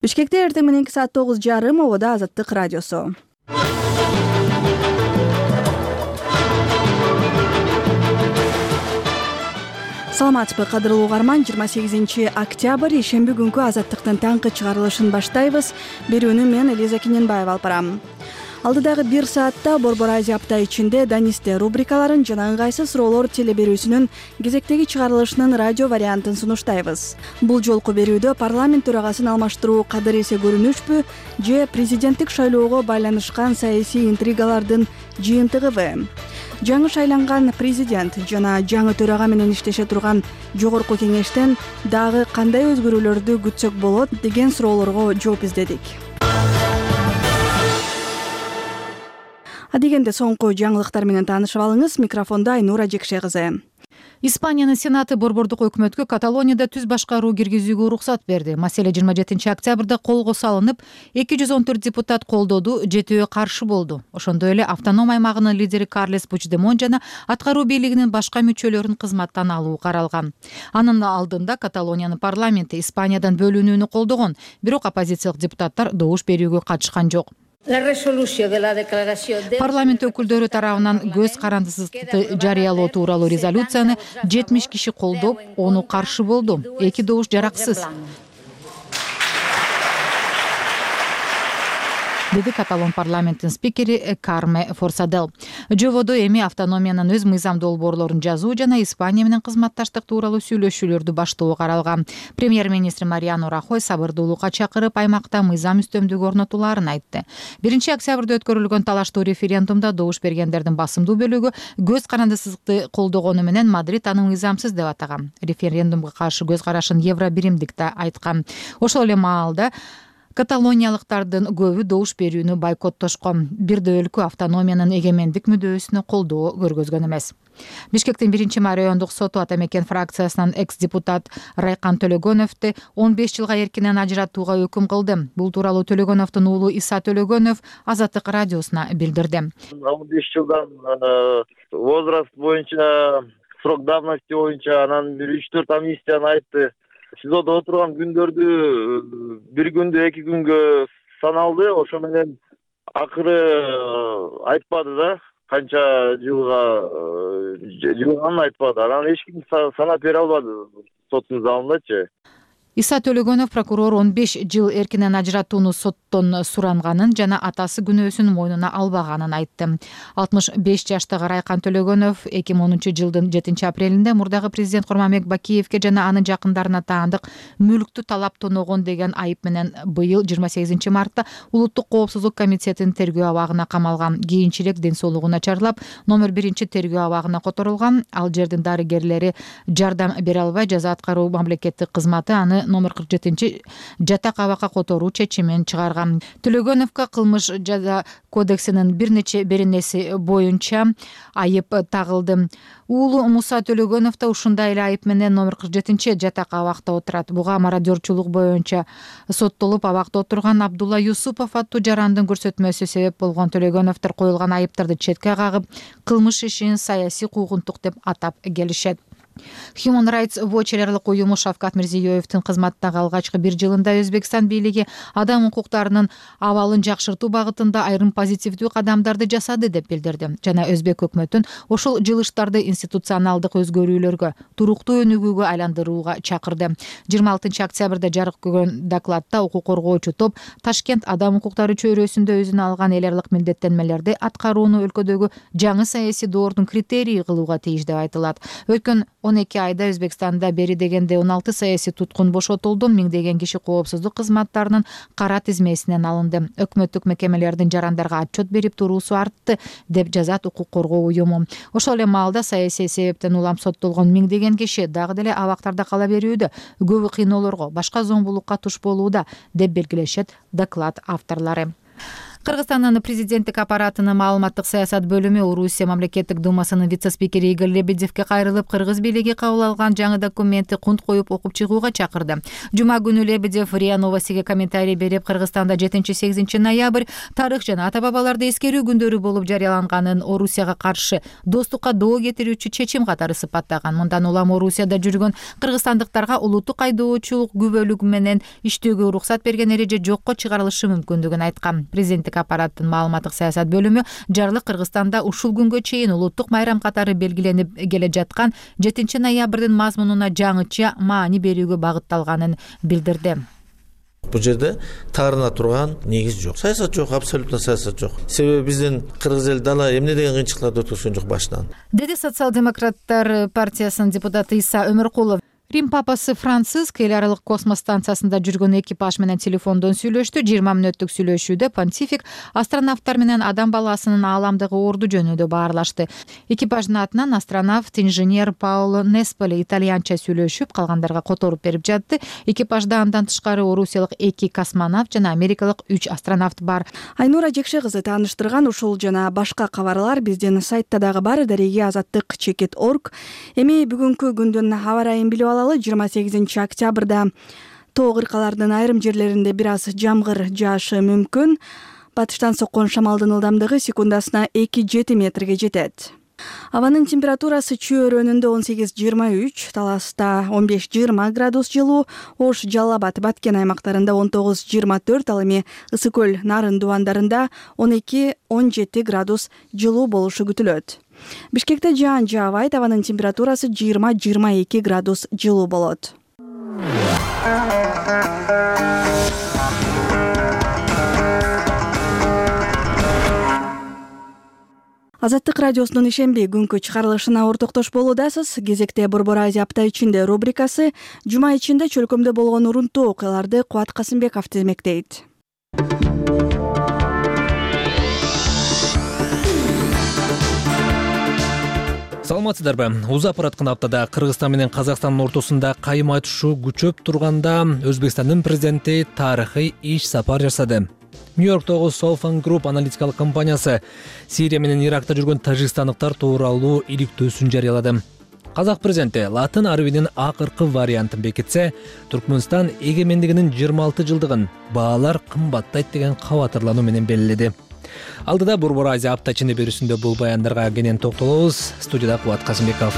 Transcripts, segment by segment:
Бишкекте эртең мененки саат 9:30 обода Азаттык радиосу. Саламатсызбы кадырлуу угарман, 28 октябрь ишемби күнкү Азаттыктын таңкы чыгарылышын баштайбыз. Берүүнү мен Элиза Кененбаева алып барам. Алдыдагы 1 саатта Борбор Азия апта ичинде Данисте рубрикаларын жана ыңгайсыз суроолор телеберүүсүнүн кезектеги чыгарылышынын радио вариантын сунуштайбыз. Бул жолку берүүдө парламент төрагасын алмаштыруу кадыр эсе көрүнүшпү же президенттик шайлоого байланышкан саясий интригалардын жыйынтыгыбы? Жаңы шайланган президент жана жаңы төрага менен иштеше турган жогорку кеңештен дагы кандай өзгөрүүлөрдү күтсөк болот деген суроолорго жооп издедик. Адегенде соңку жаңылыктар менен таанышып алыңыз. Микрофондо Айнура Жекше кызы. Испаниянын Сенаты борбордук өкмөткө Каталонияда түз башкаруу киргизүүгө уруксат берди. Маселе 27 октябрда колго салынып, 214 депутат колдоду, 7 каршы болду. Ошондой эле автоном аймагынын лидери Карлес Пучдемон жана аткаруу бийлигинин башка мүчөлөрүн кызматтан алуу каралган. Анын алдында Каталониянын парламенти Испаниядан бөлүнүүнү колдогон, бирок оппозициялык депутаттар добуш берүүгө катышкан жок. Парламент өкүлдөрү тарабынан көз карандысыздыкты жарыялоо тууралуу резолюцияны 70 киши колдоп, ону каршы болду. 2 добуш жараксыз, деди Каталон парламентинин спикери Карме Форсадел. Жободо эми автономиянын өз мыйзам долбоорлорун жазуу жана Испания менен кызматташтык тууралуу сүйлөшүүлөрдү баштоо каралган. Премьер-министр Мариано Рахой сабырдуулукка чакырып, аймакта мыйзам үстөмдүгү орнотулаарын айтты. 1 октябрда өткөрүлгөн талаштуу референдумда добуш бергендердин басымдуу бөлүгү көз карандысыздыкты колдогону менен Мадрид аны мыйзамсыз деп атаган. Референдумга каршы көз карашын Евробиримдик да айткан. Ошол эле маалда каталониялыктардын көбү добуш берүүнү бойкоттошкон. Бирде өлкө автономиянын эгемендик мүдөөсүнө колдоо көргөзгөн эмес. Бишкектин 1 райондук соту Ата Мекен фракциясынан экс-депутат Райкан Төлөгөновду 15 жылга эркинен ажыратууга өкүм кылды. Бул тууралуу Төлөгөновдун уулу Иса Төлөгөнов Азаттык радиосуна билдирди. 15 жылдан возраст боюнча, срок давности боюнча, анан 3-4 амнистияны айтты. СИЗОдо отурган күндөрдү 1 күндө 2 күнгө саналды. Ошо менен акыры айтпады да, канча жылганын айтпады. Анан эч ким санап бере албады соттун залындачы. Иса Төлөгөнов прокурор 15 жыл эркинен ажыратууну соттон суранганын жана атасы күнөөсүн мойнуна албаганын айтты. 65 жаштагы Райкан Төлөгөнов 2010 жылдын 7 апрелинде мурдагы президент Курманбек Бакиевке жана анын жакындарына таандык мүлктү талап тоногон деген айып менен быйыл 28 мартта Улуттук коопсуздук комитетинин тергөө абагына камалган. Кийинчерээк ден соолугу начарлап, номер 1 тергөө абагына которулган. Ал жердин дарыгерлери жардам бере албай, жаза аткаруу мамлекеттик кызматы аны номер 47 жатак абакка которуу чечимин чыгарган. Төлөгөновго кылмыш жаза кодексинин бир нече беренеси боюнча айып тагылды. Уулу Муса Төлөгөнов да ушундай эле айып менен номер 47 жатак абакта отурат. Буга мародёрчулук боюнча соттолуп абакта отурган Абдулла Юсупов аттуу жарандын көрсөтмөсү себеп болгон. Төлөгөновдор коюлган айыптарды четке кагып, кылмыш ишин саясий куугунтук деп атап келишет. Human Rights Watch эриялык уюму Шавкат Мирзиёевдин кызматтагы алгачкы 1 жылында Өзбекстан бийлиги адам укуктарынын абалын жакшыртуу багытында айрым позитивдүү кадамдарды жасады деп билдирди жана Өзбек өкмөтүн ошол жылыштарды институционалдык өзгөрүүлөргө, туруктуу өнүгүүгө айландырууга чакырды. 26 октябрда жарык көргөн докладта укук коргоочу топ Ташкент адам укуктары чөйрөсүндө өзүнө алган эл аралык милдеттенмелерди аткарууну өлкөдөгү жаңы саясий доордун критерийи кылууга тийиш деп айтылат. Өткөн 12 айда Өзбекстанда бери дегенде 16 саясий туткун бошотулду, миңдеген киши коопсуздук кызматтарынын кара тизмесинен алынды. Өкмөттүк мекемелердин жарандарга отчет берип туруусу артты деп жазат укук коргоо уюму. Ошол эле маалда саясий себептен улам соттолгон миңдеген киши дагы деле абактарда кала берүүдө, көбү кыйноолорго, башка зомбулукка туш болууда деп белгилешет доклад авторлору. Кыргызстандын президенттик аппаратынын маалыматтык саясат бөлүмү Орусия мамлекеттик думасынын вице-спикери Игорь Лебедевке кайрылып, кыргыз бийлиги кабыл алган жаңы документти кунт коюп окуп чыгууга чакырды. Жума күнү Лебедев РИА Новостиге комментарий берип, Кыргызстанда 7-8 ноябрь тарых жана ата бабаларды эскерүү күндөрү болуп жарыяланганын Орусияга каршы достукка доо кетирүүчү чечим катары сыпаттаган. Мындан улам Орусияда жүргөн кыргызстандыктарга улуттук айдоочулук күбөлүгү менен иштөөгө уруксат берген эреже жокко чыгарылышы мүмкүндүгүн айткан. Президенттик аппараттын маалыматтык саясат бөлүмү жарлык Кыргызстанда ушул күнгө чейин улуттук майрам катары белгиленип келе жаткан 7 ноябрдын мазмунуна жаңыча маани берүүгө багытталганын билдирди. Бул жерде таарына турган негиз жок. Саясат жок, абсолютно саясат жок. Себеби биздин кыргыз эл дала эмне деген кыйынчылыктарды өткөргөн жок башынан. Деди социал-демократтар партиясынын депутаты Иса Өмүркулов. Рим папасы Франциск эл аралык космос станциясында жүргөн экипаж менен телефондон сүйлөштү. 20 мүнөттүк сүйлөшүүдө понтифик астронавттар менен адам баласынын ааламдагы орду жөнүндө баарлашты. Экипаждын атынан астронавт инженер Паоло Несполи итальянча сүйлөшүп, калгандарга которуп берип жатты. Экипажда андан тышкары орусиялык 2 космонавт жана америкалык 3 астронавт бар. Айнура Жекше кызы тааныштырган ушул жана башка кабарлар биздин сайтта дагы бар. Дареги азаттык чекит.org. Эми бүгүнкү күндүн аба ырайын билип алалы. 28 октябрда тоо кыркалардын айрым жерлеринде бир аз жамгыр жаашы мүмкүн. Батыштан соккон шамалдын ылдамдыгы секундасына 2-7 метрге жетет. Абанын температурасы Чүй өрөөнүндө 18-23, Таласта 15-20 градус жылуу, Ош, Жалал Абад, Баткен аймактарында 19-24, ал эми Ысык көл, Нарын дубандарында 12-17 градус жылуу болушу күтүлөт. Бишкекте жаан жаабайт, абанын температурасы 20-22 градус жылуу болот. Азаттык радиосунун ишемби күnkү чыгарылышына ортоктош болуудасыз. Кезекте Борбор Азия апта ичинде рубрикасы. Жума ичинде чөлкөмдө болгон урунтуу окуяларды Кубат Касымбеков тизмектейт. Саламатсыздарбы? Узап бараткан аптада Кыргызстан менен Казакстандын ортосунда кайым айтышуу күчөп турганда Өзбекстандын президенти тарыхый иш сапар жасады. Нью-Йорктогу Southern Group аналитикалык компаниясы Сирия менен Иракта жүргөн тажикстандыктар тууралуу иликтөөсүн жарыялады. Казак президенти латын арабинин акыркы вариантын бекитсе, Түркмөнстан эгемендигинин 26 жылдыгын баалар кымбаттайт деген кабатырлануу менен белгиледи. Алдыда Борбор Азия апта ичинде берүүсүндө бул баяндарга кенен токтолобуз. Студияда Кубат Касымбеков.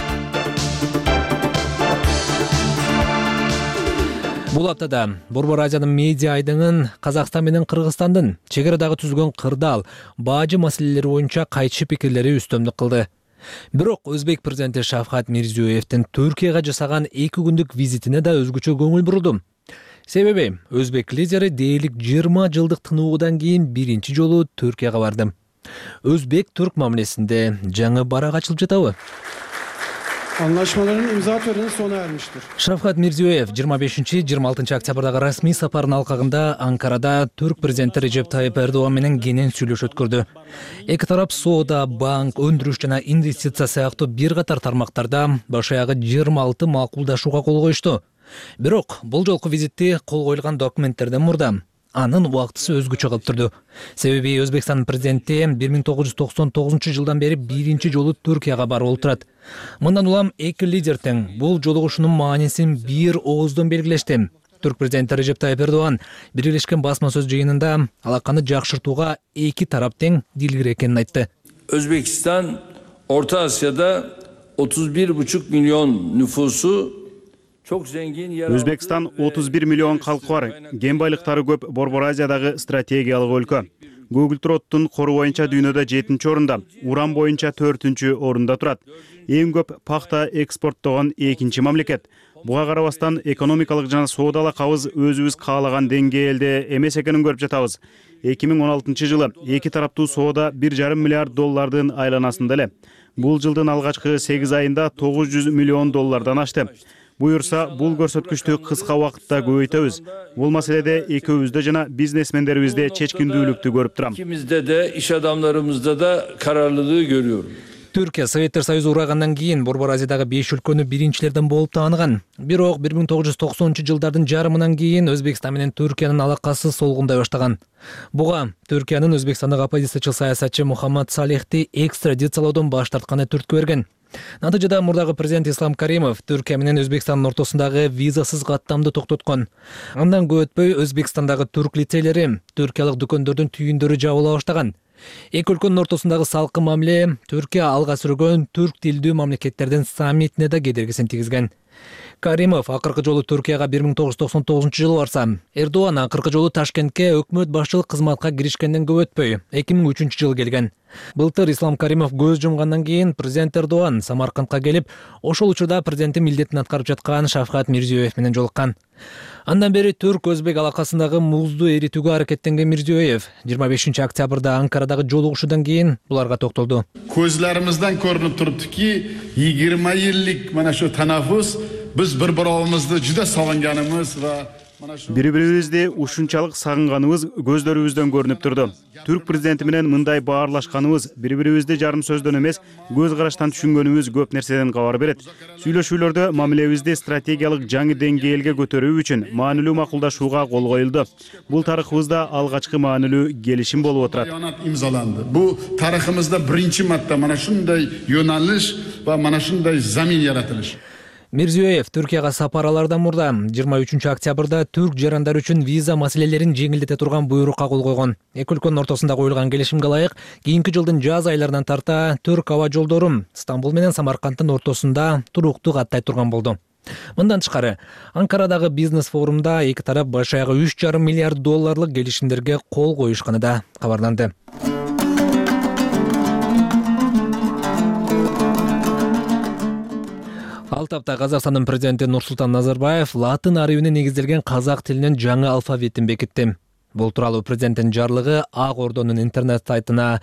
Бул аптада Борбор Азиянын медиа айдыңын Казакстан менен Кыргызстандын чек арадагы түзүлгөн кырдаал, баажы маселелери боюнча кайчы пикирлери үстөмдүк кылды. Бирок Өзбек президенти Шавкат Мирзиёевдин Түркияга жасаган 2 күндүк визитине да өзгөчө көңүл бурулду. Себеби өзбек лидери дээрлик 20 жылдык тынуудан кийин биринчи жолу Түркияга барды. Өзбек-түрк мамилесинде жаңы барак ачылып жатабы? Anlaşmaların imza töreni sona ermiştir. Шавкат Мирзиёев 25-26 октябрдагы расмий сапарынын алкагында Анкарада түрк президенти Режеп Тайып Эрдоган менен кенен сүйлөшүү өткөрдү. Эки тарап соода, банк, өндүрүш жана инвестиция сыяктуу бир катар тармактарда баш аягы 26 макулдашууга кол коюшту. Бирок бул жолку визитти кол коюлган документтерден мурда анын убактысы өзгөчө кылып турду. Себеби Өзбекстандын президенти 1999 жылдан бери биринчи жолу Түркияга барып олтурат. Мындан улам эки лидер тең бул жолугушуунун маанисин бир ооздон белгилешти. Түрк президенти Режеп Тайып Эрдоган Бирлешкен басма сөз жыйынында алаканы жакшыртууга эки тарап тең дилгир экенин айтты. Özbekistan Orta Asya'da 31,5 milyon nüfusu çok zengin yer. Өзбекстан 31 миллион калкы бар, кен байлыктары көп Борбор Азиядагы стратегиялык өлкө. Google кору боюнча дүйнөдө 7-чи орунда, уран боюнча 4-чү орунда турат. Эң көп пахта экспорттогон 2-чи мамлекет. Буга карабастан экономикалык жана соода алакабыз өзүбүз каалаган деңгээлде эмес экенин көрүп жатабыз. 2016 жылы эки тараптуу соода 1,5 миллиард доллардын айланасында эле. Бул жылдын алгачкы 8 айында 900 миллион доллардан ашты. Буюрса, бул көрсөткүчтү кыска убакытта көбөйтөбүз. Бул маселеде экөөбүздө жана бизнесмендерибизде чечкиндүүлүктү көрүп турам. İkimizde de iş adamlarımızda da kararlılığı görüyorum. Түркия Советтер Союзу урагандан кийин Борбор Азиядагы 5 өлкөнү биринчилерден болуп тааныган. Бирок 1990-жылдардын жарымынан кийин Өзбекстан менен Түркиянын алакасы солгундай баштаган. Буга Түркиянын Өзбекстандагы оппозициячыл саясатчы Мухаммад Салихти экстрадициялоодон баш тартканы түрткү берген. Натыйжада мурдагы президент Ислам Каримов Түркия менен Өзбекстандын ортосундагы визасыз каттамды токтоткон. Андан көп өтпөй Өзбекстандагы түрк лицейлери, түркиялык дүкөндөрдүн түйүндөрү жабыла баштаган. Эки өлкөнүн ортосундагы салкын мамиле Түркия алга сүргөн түрк тилдүү мамлекеттердин саммитине да кедергисин тийгизген. Каримов акыркы жолу Түркияга 1999-жылы барса, Эрдоган акыркы жолу Ташкентке өкмөт башчылык кызматка киришкенден көп өтпөй 2003-жылы келген. Былтыр Ислам Каримов көз жумгандан кийин президент Эрдоган Самаркандка келип, ошол учурда президенттин милдетин аткарып жаткан Шавкат Мирзиёев менен жолуккан. Андан бери түрк-өзбек алакасындагы музду эритүүгө аракеттенген Мирзиёев 25 октябрда Анкарадагы жолугушуудан кийин буларга токтолду. Көзлөрүмүздөн көрүнүп туруптуки 20 yıllık mana shu tanaffus biz bir-birimizди juda sog'inganimiz va бири-бирибизди ушунчалык сагынганыбыз көздөрүбүздөн көрүнүп турду. Түрк президенти менен мындай баарлашканыбыз, бири-бирибизди жарым сөздөн эмес, көз караштан түшүнгөнүбүз көп нерседен кабар берет. Сүйлөшүүлөрдө мамилебизди стратегиялык жаңы деңгээлге көтөрүү үчүн маанилүү макулдашууга кол коюлду. Бул тарыхыбызда алгачкы маанилүү келишим болуп отурат. İmzalandı. Bu tariximizde birinci marta mana shunday yo'nalish va mana shunday zamin yaratilish. Мирзиёев Түркияга сапаралардан мурда 23 октябрда түрк жарандар үчүн виза маселелерин жеңилдете турган буйрукка кол койгон. Эки өлкөнүн ортосунда коюлган келишимге ылайык, кийинки жылдын жаз айларынан тарта түрк аба жолдору Стамбул менен Самаркандтын ортосунда туруктуу каттай турган болду. Мындан тышкары, Анкарадагы бизнес форумда эки тарап баш аягы 3,5 миллиард долларлык келишимдерге кол коюшканы да кабарланды. Ал тапта Казакстандын президенти Нурсултан Назарбаев латын арабине негизделген казак тилинин жаңы алфавитин бекитти. Бул тууралуу президенттин жарлыгы Ак Ордонун интернет сайтына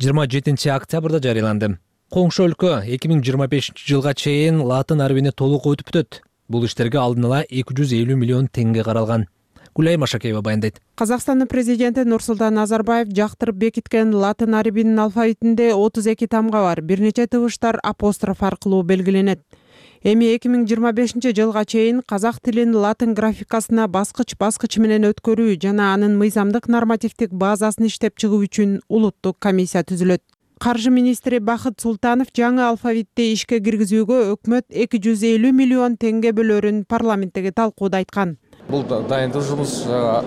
27 октябрда жарыяланды. Коңшу өлкө 2025-жылга чейин латын арабине толук өтүп бүтөт. Бул иштерге алдын ала 250 миллион теңге каралган. Гүлай Машакеева баяндайт. Казакстандын президенти Нурсултан Назарбаев жактырып бекиткен латын арабинин алфавитинде 32 тамга бар. Бир нече тыбыштар апостроф аркылуу белгиленет. Эми 2025-жылга чейин казак тилин латын графикасына баскыч менен өткөрүү жана анын мыйзамдык нормативдик базасын иштеп чыгуу үчүн улуттук комиссия түзүлөт. Каржы министри Бахыт Султанов жаңы алфавитти ишке киргизүүгө өкмөт 250 миллион теңге бөлөрүн парламенттеги талкууда айткан. Бул дайындык жумуш,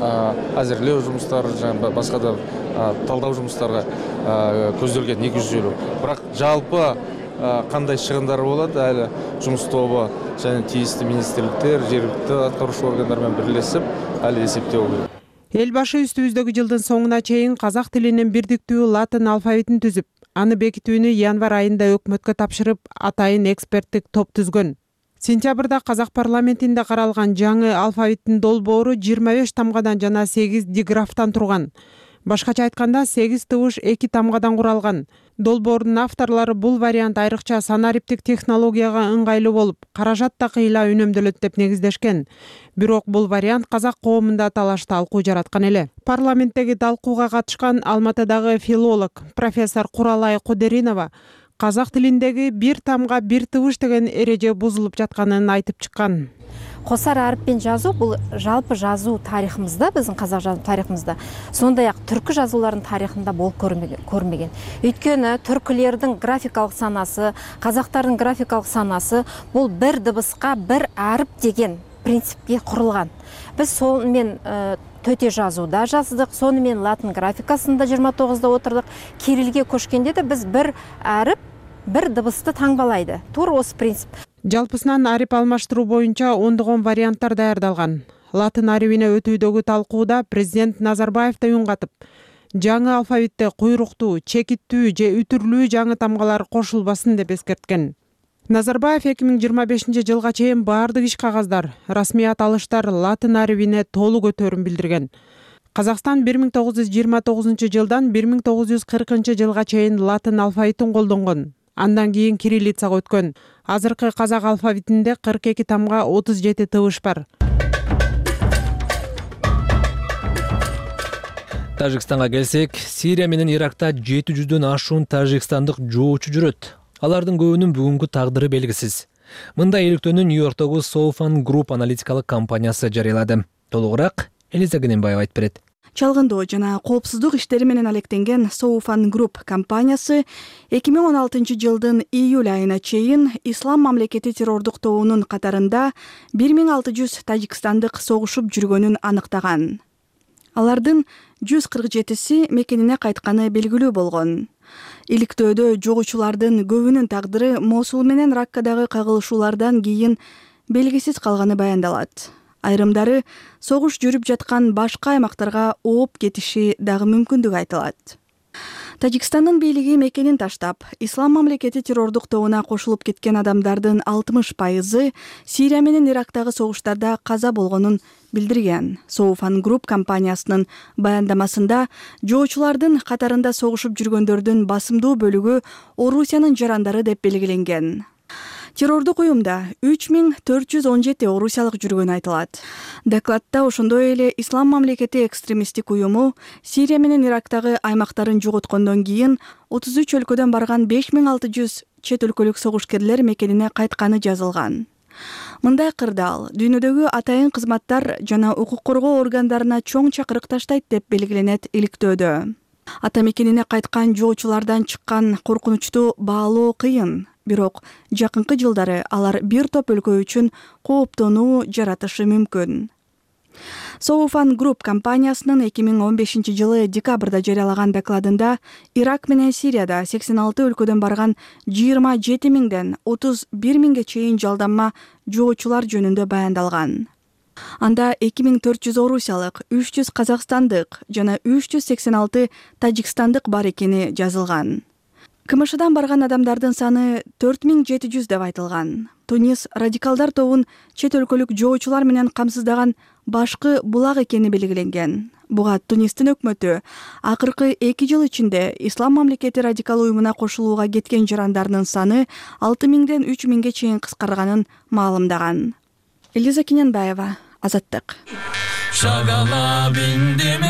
азырлоо жумуштары жана башка да талдоо жумуштарга көзделген 250. Бирок жалпы кандай чыгымдар болот, али жумуш тобу жана тийиштүү министрликтер, жергиликтүү аткаруучу органдар менен бирлешип, али эсептөө керек. Эл башы үстүбүздөгү жылдын соңуна чейин казак тилинин бирдиктүү латын алфавитин түзүп, аны бекитүүнү январь айында өкмөткө тапшырып, атайын эксперттик топ түзгөн. Сентябрда казак парламентинде каралган жаңы алфавиттин долбоору 25 тамгадан жана 8 диграфтан турган. Башкача айтканда 8 тыбыш 2 тамгадан куралган. Долбоордун авторлору бул вариант айрыкча санариптик технологияга ыңгайлуу болуп, каражат да кыйла үнөмдөлөт деп негиздешкен. Бирок бул вариант казак коомунда талаш талкуу жараткан эле. Парламенттеги талкууга катышкан Алматыдагы филолог профессор Куралай Кудеринова казак тилиндеги бир тамга бир тыбыш деген эреже бузулуп жатканын айтып чыккан. Косар арыппен жазуу бул жалпы жазуу тарыхымызда, биздин казак жазуу тарыхымызда, сондай түркү жазуулардын тарыхында болуп көрмөгөн. Өйткөнү түркүлөрдүн графикалык санасы, казактардын графикалык санасы бул бир дыбыска бир арып деген принципке курулган. Биз сонымен төте жазууда жаздык, сонымен латын графикасында 29-да отурдук. Кириллге көчкөндө да биз бир арып, бир дыбысты таңбалайды. Туура осы принцип. Жалпысынан арип алмаштыруу боюнча ондогон варианттар даярдалган. Латын арабине өтүүдөгү талкууда президент Назарбаев да үн катып, жаңы алфавитте куйруктуу, чекиттүү же үтүрлүү жаңы тамгалар кошулбасын деп эскерткен. Назарбаев 2025-жылга чейин баардык иш кагаздар, расмий аталыштар латын арабине толук өтөрүн билдирген. Казакстан 1929-жылдан 1940-жылга чейин латын алфавитин колдонгон. Андан кийин кириллицага өткөн. Азыркы казак алфавитинде 42 тамга 37 тыбыш бар. Тажикстанга келсек, Сирия менен Иракта 700дөн ашуун тажикстандык жоочу жүрөт. Алардын көбүнүн бүгүнкү тагдыры белгисиз. Мындай иликтөөнү Нью-Йорктогу Soufan Group аналитикалык компаниясы жарыялады. Толугураак Элиза Кененбаева айтып берет. Чалгындоо жана коопсуздук иштери менен алектенген Soufan Group компаниясы 2016 жылдын июль айына чейин Ислам мамлекети террордук тобунун катарында 1600 тажикстандык согушуп жүргөнүн аныктаган. Алардын 147си мекенине кайтканы белгилүү болгон. Иликтөөдө жогуучулардын көбүнүн тагдыры Мосул менен Раккадагы кагылышуулардан кийин белгисиз калганы баяндалат. Айрымдары согуш жүрүп жаткан башка аймактарга ооп кетиши дагы мүмкүндүгү айтылат. Тажикстандын бийлиги мекенин таштап, Ислам мамлекети террордук тобуна кошулуп кеткен адамдардын 60% Сирия менен Ирактагы согуштарда каза болгонун билдирген. Soufan Group компаниясынын баяндамасында жоочулардын катарында согушуп жүргөндөрдүн басымдуу бөлүгү Орусиянын жарандары деп белгиленген. Террордук уюмда 3417 орусиялык жүргөнү айтылат. Докладта ошондой эле Ислам мамлекети экстремисттик уюму Сирия менен Ирактагы аймактарын жоготкондон кийин 33 өлкөдөн барган 5600 чет өлкөлүк согушкерлер мекенине кайтканы жазылган. Мындай кырдаал дүйнөдөгү атайын кызматтар жана укук коргоо органдарына чоң чакырык таштайт деп белгиленет иликтөөдө. Ата мекенине кайткан жоочулардан чыккан коркунучту баалоо кыйын. Бирок жакынкы жылдары алар бир топ өлкө үчүн кооптонуу жаратышы мүмкүн. Soufan Group компаниясынын 2015 жылы декабрда жарыялаган докладында Ирак менен Сирияда 86 өлкөдөн барган 27 миңден 31 миңге чейин жалданма жоочулар жөнүндө баяндалган. Анда 2400 орусиялык, 300 казакстандык жана 386 тажикстандык бар экени жазылган. КМШдан барган адамдардын саны 4700 деп айтылган. Тунис радикалдар тобун чет өлкөлүк жоочулар менен камсыздаган башкы булак экени белгиленген. Буга Тунистин өкмөтү акыркы 2 жыл ичинде Ислам мамлекети радикал уюмуна кошулууга кеткен жарандардын саны 6000ден 3000ге чейин кыскарганын маалымдаган. Элиза Кененбаева, Азаттык. Şagala bindim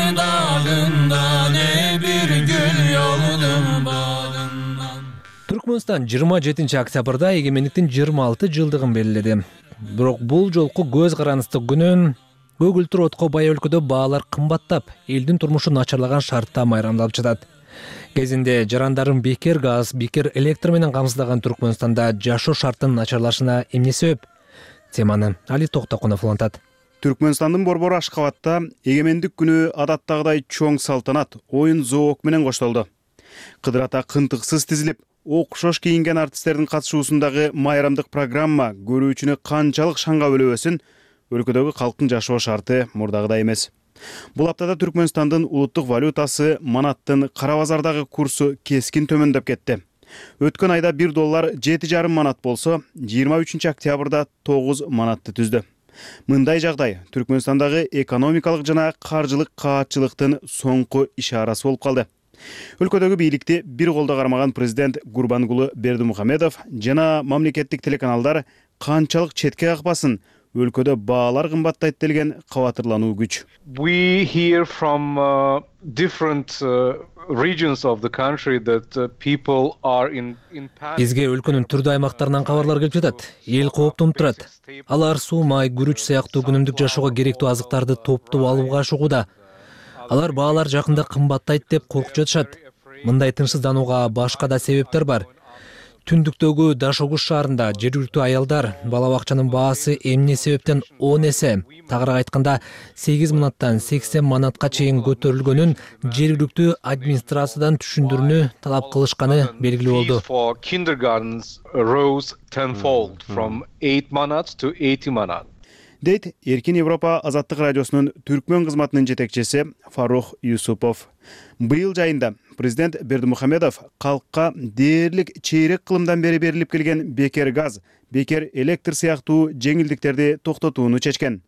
dağından bir gül yolunun bağından. Түркмөнстан 27 октябрда эгемендиктин 26 жылдыгын белгиледи. Бирок бул жолку көз караныстык күнүн көгүлтүр отко бай өлкөдө баалар кымбаттап, элдин турмушу начарлаган шартта майрамдалып жатат. Кезинде жарандарын бекер газ, бекер электр менен камсыздаган Түркмөнстанда жашоо шартынын начарлашына эмне себеп? Теманы Али Токтокунов улантат. Түркмөнстандын борбору Ашкабадта эгемендик күнү адаттагыдай чоң салтанат, оюн зоок менен коштолду. Кыдыр ата кынтыксыз тизилип, окшош кийинген артисттердин катышуусундагы майрамдык программа көрүүчүнү канчалык шаңга бөлөбөсүн, өлкөдөгү калктын жашоо шарты мурдагыдай эмес. Бул аптада Түркмөнстандын улуттук валютасы манаттын кара базардагы курсу кескин төмөндөп кетти. Өткөн айда $1 7,5 манат болсо, 23 октябрда 9 манатты түздү. Мындай жагдай Түркмөнстандагы экономикалык жана каржылык каатчылыктын соңку ишарасы болуп калды. Өлкөдөгү бийликти бир колдо кармаган президент Гурбангулы Бердимухамедов жана мамлекеттик телеканалдар канчалык четке какпасын, өлкөдө баалар кымбаттайт делген кабатырлануу күч. We hear from different regions of the country that people are in panic. Бизге өлкөнүн түрдүү аймактарынан кабарлар келип жатат. Эл кооптонуп турат. Алар суу, май, күрүч сыяктуу күнүмдүк жашоого керектүү азыктарды топтоп алууга ашыгууда. Алар баалар жакында кымбаттайт деп коркуп жатышат. Мындай тынчсызданууга башка да себептер бар. Түндүктөгү Дашогуз шаарында жергиликтүү аялдар бала бакчанын баасы эмне себептен 10 эсе, тагыраак айтканда 8 манаттан 80 манатка чейин көтөрүлгөнүн жергиликтүү администрациядан түшүндүрүүнү талап кылышканы белгилүү болду. For kindergartens rose tenfold from 8 manat to 80 manat. Дейт Эркин Европа Азаттык радиосунун түркмөн кызматынын жетекчиси Фарух Юсупов. Быйыл жайында президент Бердимухамедов калкка дээрлик чейрек кылымдан бери берилип келген бекер газ, бекер электр сыяктуу жеңилдиктерди токтотууну чечкен.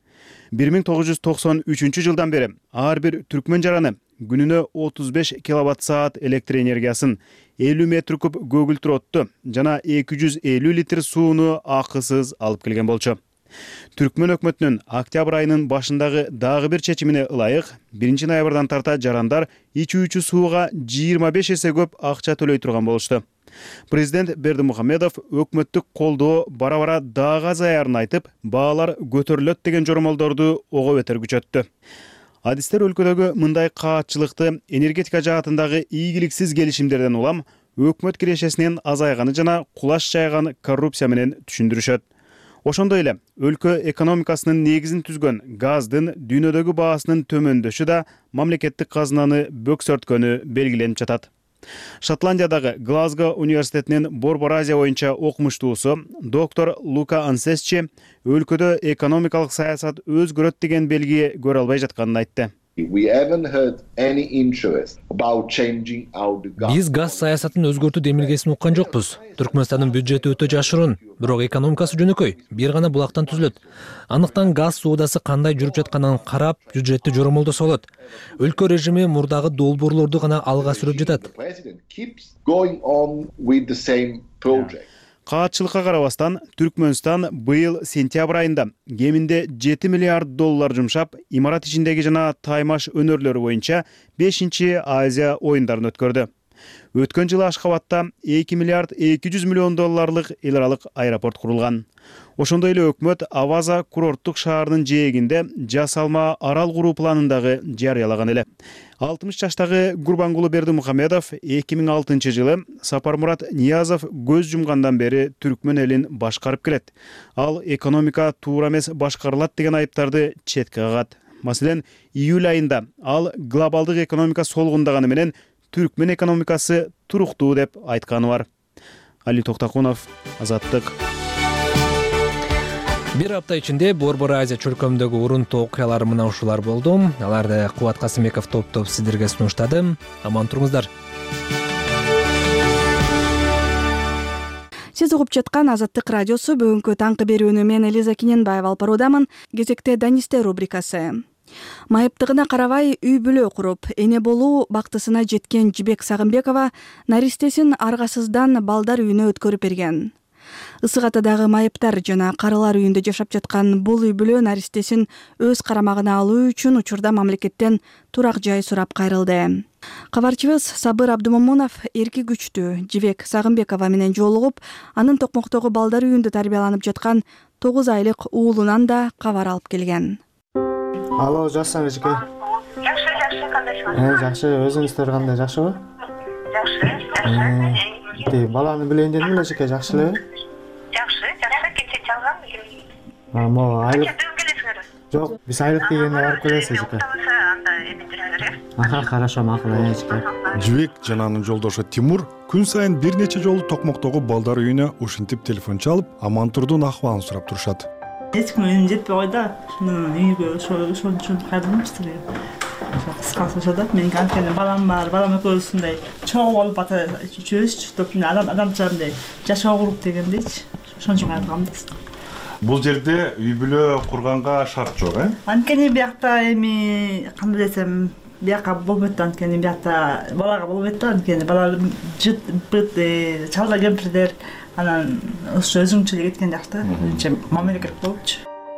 1993 жылдан бери ар бир түркмөн жараны күнүнө 35 киловатт-саат электр энергиясын, 50 метр куб көгүлтүр отту жана 250 литр сууну акысыз алып келген болчу. Түркмөн өкмөтүнүн октябрь айынын башындагы дагы бир чечимине ылайык 1 ноябрдан тарта жарандар ичүүчү сууга 25 эсе көп акча төлөй турган болушту. Президент Бердимухамедов өкмөттүк колдоо бара-бара дагы азаярын айтып, баалар көтөрүлөт деген жормолдорду ого бетер күчөттү. Адистер өлкөдөгү мындай каатчылыкты энергетика жаатындагы ийгиликсиз келишимдерден улам өкмөт кирешесинен азайганы жана кулаш жайган коррупция менен түшүндүрүшөт. Ошондой эле өлкө экономикасынын негизин түзгөн газдын дүйнөдөгү баасынын төмөндөшү да мамлекеттик казынаны бөксөрткөнү белгиленип жатат. Шотландиядагы Глазго университетинин Борбор Азия боюнча окумуштуусу доктор Лука Ансесчи өлкөдө экономикалык саясат өзгөрөт деген белги көрө албай жатканын айтты. Биз газ саясатын өзгөртүү демилгесин уккан жокпуз. Түркмөнстандын бюджети өтө жашыруун, бирок экономикасы жөнөкөй, бир гана булактан түзүлөт. Андыктан газ соодасы кандай жүрүп жатканын карап, бюджетти жоромолдосо болот. Өлкө режими мурдагы долбоорлорду гана алга сүрүп жатат. Каатчылыкка карабастан Түркмөнстан быйыл сентябрь айында кеминде 7 миллиард доллар жумшап, имарат ичиндеги жана таймаш өнөрлөрү боюнча 5-Азия оюндарын өткөрдү. Өткөн жылы Ашхабадта 2 миллиард 200 миллион долларлык эл аралык аэропорт курулган. Ошондой эле өкмөт Аваза курорттук шаарынын жээгинде жасалма арал куруу планын дагы жарыялаган эле. 60 жаштагы Гурбангулу Бердимухамедов 2006 жылы Сапармурат Ниязов көз жумгандан бери түркмөн элин башкарып келет. Ал экономика туура эмес башкарылат деген айыптарды четке кагат. Маселен, июль айында ал глобалдык экономика солгундаганы менен түркмөн экономикасы туруктуу деп айтканы бар. Али Токтакунов, Азаттык. Бир апта ичинде Борбор Азия чөлкөмүндөгү урунтуу окуялар мына ушулар болду. Аларды Кубат Касымбеков топтоп сиздерге сунуштады. Аман туруңуздар. Сиз угуп жаткан Азаттык радиосу бүгүнкү таңкы берүүнү мен Элиза Киненбаева алып баруудамын. Кезекте Данисте рубрикасы. Майыптыгына карабай үй бүлө куруп, эне болуу бактысына жеткен Жибек Сагынбекова наристесин аргасыздан балдар үйүнө өткөрүп берген. Ысык Атадагы майыптар жана карылар үйүндө жашап жаткан бул үй бүлө наристесин өз карамагына алуу үчүн учурда мамлекеттен турак жай сурап кайрылды. Кабарчыбыз Сабыр Абдумомунов эрки күчтүү Жибек Сагынбекова менен жолугуп, анын Токмоктогу балдар үйүндө тарбияланып жаткан 9 айлык уулунан да кабар алып келген. Алло, жакшысыңбы эжеке? Жакшы, кандайсыңыз? Жакшы, өзүңүздөр кандай, жакшыбы? Жакшы. Баланы билейин дедим эле эжеке, жакшы элеби? Жакшы, кече чалгам. Могу айлык. Бүгүн келесиңерби? Жок, биз айлык дегенде барып келебиз эжеке. Анда эми жүрүңөр. Хорошо, макул эжеке. Жибек жана анын жолдошу Тимур күн сайын бир нече жолу Токмоктогу балдар үйүнө ушинтип телефон чалып, Амантурдун акыбалын сурап турушат. Эч ким өнүм жетпей койду. Шуну үйгө ошол кайрылдым сизге. Кыскасы ошо да. Менин анткени балам бар, балам экөөбүз ушундай чогуу болуп ата чөбүз, топ адамчарындай жашоо куруп дегендейчи. Ошон үчүн кайрылгам да. Бул жерде үй бүлө курганга шарт жок, Анткени биякта эми кандай десем, бияка болбойт да, анткени биякта балага болбойт да, анткени бала жыт быт чалда кемпирдер анан ошо өзүнчө кеткен жакта, мамиле керек болупчу.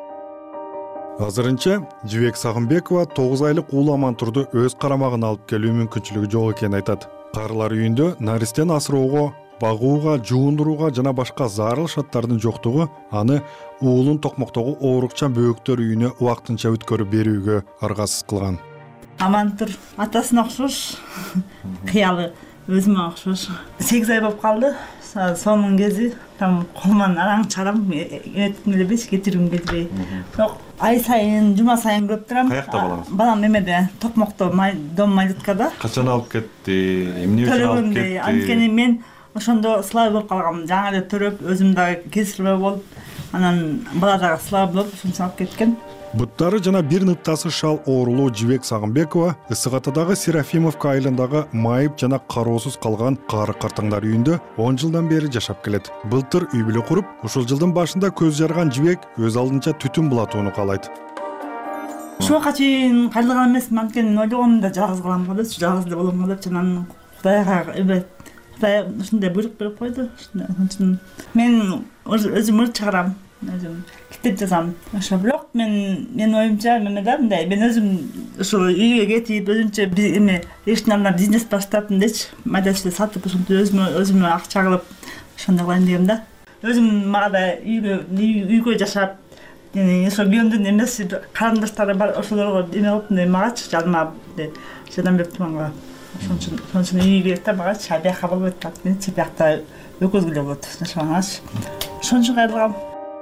Азырынча Жибек Сагынбекова 9 айлык уулу Амантурду өз карамагына алып келүү мүмкүнчүлүгү жок экенин айтат. Карылар үйүндө наристен асыроого, багууга, жуундурууга жана башка зарыл шарттардын жоктугу аны уулун Токмоктогу оорукчан бөөктөр үйүнө убактынча өткөрүп берүүгө аргасыз кылган. Амантур атасына окшош, кыялы өзүмө окшош. 8 ай болуп калды. Сонун кези там колуман араң чарам этким келбейт, кетиргим келбей. Бирок ай сайын, жума сайын көрүп турам. Каякта балаңыз? Балам эмеде, Токмокто дом Малюткада. Качан алып кетти? Эмне үчүн алып кетти? Анткени мен ошондо слабый болуп калгам. Жаңы эле төрөп, өзүм дагы кесирме болуп, анан бала дагы слабый болуп, ошондо алып кеткен. Буттары жана бир ныптасы шал оорулуу Жибек Сагынбекова Ысык Атадагы Серафимовка айылындагы майып жана кароосуз калган кары картаңдар үйүндө 10 жылдан бери жашап келет. Былтыр үй бүлө куруп, ушул жылдын башында көз жарган Жибек өз алдынча түтүн булатууну каалайт. Ушуга чейин кайрылган эмесмин, анткени ойлогонумда жалгыз калам го деп, жалгыз эле болом го деп, анан Кудайга Кудай ушундай буйрук берип койду. Мен өзүм ыр чыгарам. өзүм китеп жазам. Ошо бирок мен оюмча мындай мен өзүм ушул үйгө кетип өзүмчө эме эшиктин алдынан бизнес баштап мындайчы майда чүйдө сатып ошентип өзүмө акча кылып ошондой кылайын дегем да. Өзүм мага да үйгө жашап ошо күйөөмдүн эмеси карындаштары бар, ошолорго эме кылып магачы жардам берип турганга. Ошон үчүн үй керек да магачы, бияка болбойт да. Менчи биякта экөөбүз эле болот жашагангач. Ошон үчүн кайрылгам.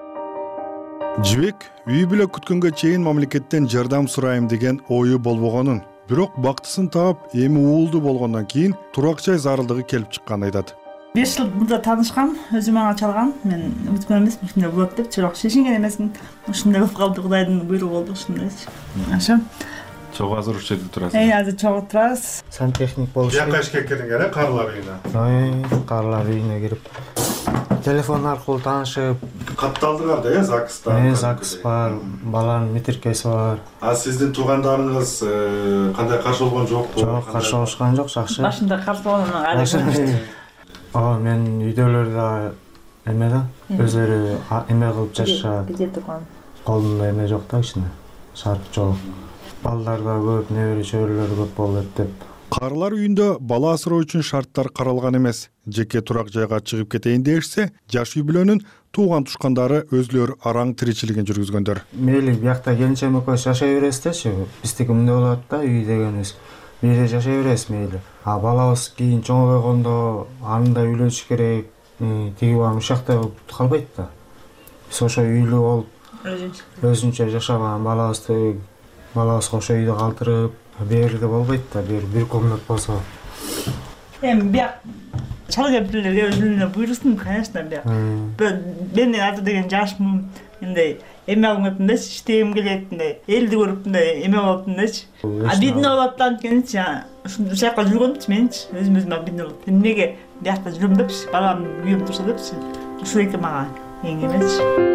Жибек үй бүлө күткөнгө чейин мамлекеттен жардам сурайм деген ою болбогонун, бирок бактысын таап эми уулду болгондон кийин турак жай зарылдыгы келип чыкканын айтат. 5 жыл мурда таанышкам, өзүм ага чалгам. Мен үмүткөн эмесмин, ушундай болот деп, бирок чечинген эмесмин. Ушундай болуп калды, Кудайдын буйругу болду ушундайчы. Ошо. Чогуу азыр ушул жерде турасыз. Азыр чогуу турабыз. Сантехник болуш. Бияка ишке кирген карылар үйүнө. Карылар үйүнө кирип телефон аркылуу таанышып, катталдыңар да, ЗАГСта. ЗАГС бар, баланын метиркеси бар. А сиздин туугандарыңыз кандай каршы болгон жокпу? Жок, каршы болушкан жок, жакшы. Башында каршы болгон мен үйдөлөр да эме да, өзлөрү эме кылып жашашат. Колунда эме жок да, ичинде шарт жок. Балдар да көп, небере чөбөрөлөр көп болот деп. Карылар үйүндө бала асыроо үчүн шарттар каралган эмес. Жеке турак жайга чыгып кетейин дешсе, жаш үй бүлөнүн тууган тушкандары өзлөрү араң тиричилигин жүргүзгөндөр. Мейли биякта келинчем экөөбүз жашай беребиз дечи. Биздики мындай болот да, үй дегенибиз. Бирде жашай беребиз мейли. А балабыз кийин чоңойгондо аны да үйлөнүш керек, тиги баам ушакта калбайт да. Биз ошо үйлүү болуп өзүнчө жашаган балабызга ошо үйдө калтырып берде болбойт да, бир комнат болсо. Эми бияк чала кемпирлерге өзүнө буйрусун, конечно, бияк. Мен азыр деген жашмын, мындай эме алгым келет эмес, иштегим келет, мындай элди көрүп мындай эме болуп мындайчы. Обидно болот да анткеничи, ушул жака жүргөнчү менчи, өзүм обидно болот. Эмнеге биякта жүрөм депчи, балам үйүм турса депчи. Ушул экен мага эң эмесчи.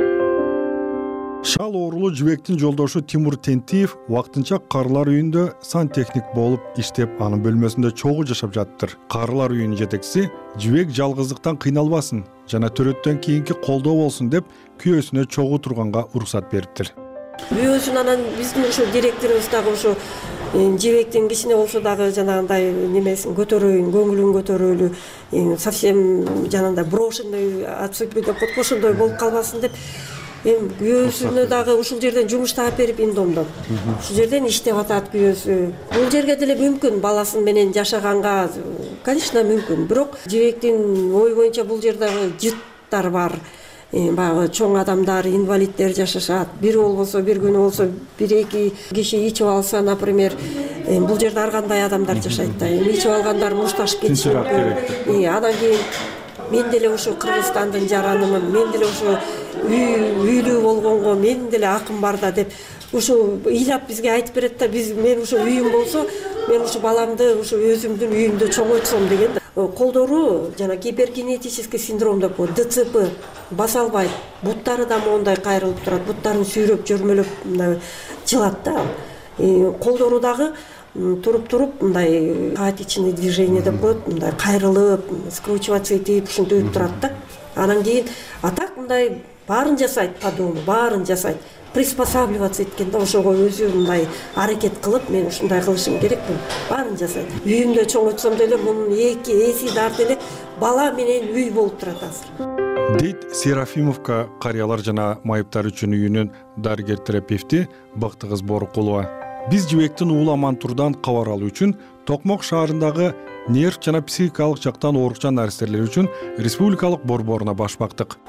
Шал оорулуу Жибектин жолдошу Тимур Тентиев вактынча карылар үйүндө сантехник болуп иштеп, анын бөлмөсүндө чогуу жашап жатыптыр. Карылар үйүнүн жетекчиси Жибек жалгыздыктан кыйналбасын жана төрөттөн кийинки колдоо болсун деп күйөөсүнө чогуу турганга уруксат бериптир. Күйөөсүн анан биздин ошо директорубуз дагы ошо Жибектин кичине болсо дагы жанагындай немесин көтөрөйүн, көңүлүн көтөрөлү, совсем жанагындай брошенный отсыпной подкошондой болуп калбасын деп күйөөсүнө дагы ушул жерден жумуш таап берип, Индомдон. Ушул жерден иштеп атат күйөөсү. Бул жерге деле мүмкүн баласын менен жашаганга, конечно, мүмкүн. Бирок Жибектин ой боюнча бул жердеги жыттар бар. Баягы чоң адамдар, инвалиддер жашашат. Бир болбосо, бир күнү болсо, 1-2 киши ичип алса, например, бул жерде ар кандай адамдар жашайт да. Ичип алгандар мушташып кетиши мүмкүн. Андан кийин мен деле ошо Кыргызстандын жаранымын, мен деле ошо үйлүү болгонго менин деле акым бар да деп ошо ыйлап бизге айтып берет да. Мен ошо үйүм болсо, мен ошо баламды ошо өзүмдүн үйүмдө чоңойтсом деген да. Колдору жана гипергенетический синдром деп коет, ДЦП баса албайт. Буттары да моундай кайрылып турат, буттарын сүйрөп жөрмөлөп жылат да. Колдору дагы туруп мындай хаотичный движение деп коет, мындай кайрылып, скручиваться этип, ушинтип турат да. Анан кийин атак мындай баарын жасайт, по дому баарын жасайт, приспосабливаться эткен да, ошого өзү мындай аракет кылып, мен ушундай кылышым керекмин, баарын жасайт. Үйүмдө чоңойтсом деле мунун эки эси дар деле бала менен үй болуп турат азыр. Дейт Серафимовка карыялар жана майыптар үчүн үйүнүн дарыгер терапевти Бактыгыз Борукулова. Биз Жибектин ууламан турдан кабар алуу үчүн Токмок шаарындагы нерв жана психикалык жактан оорукчан наристелер үчүн республикалык борборуна баш бактык.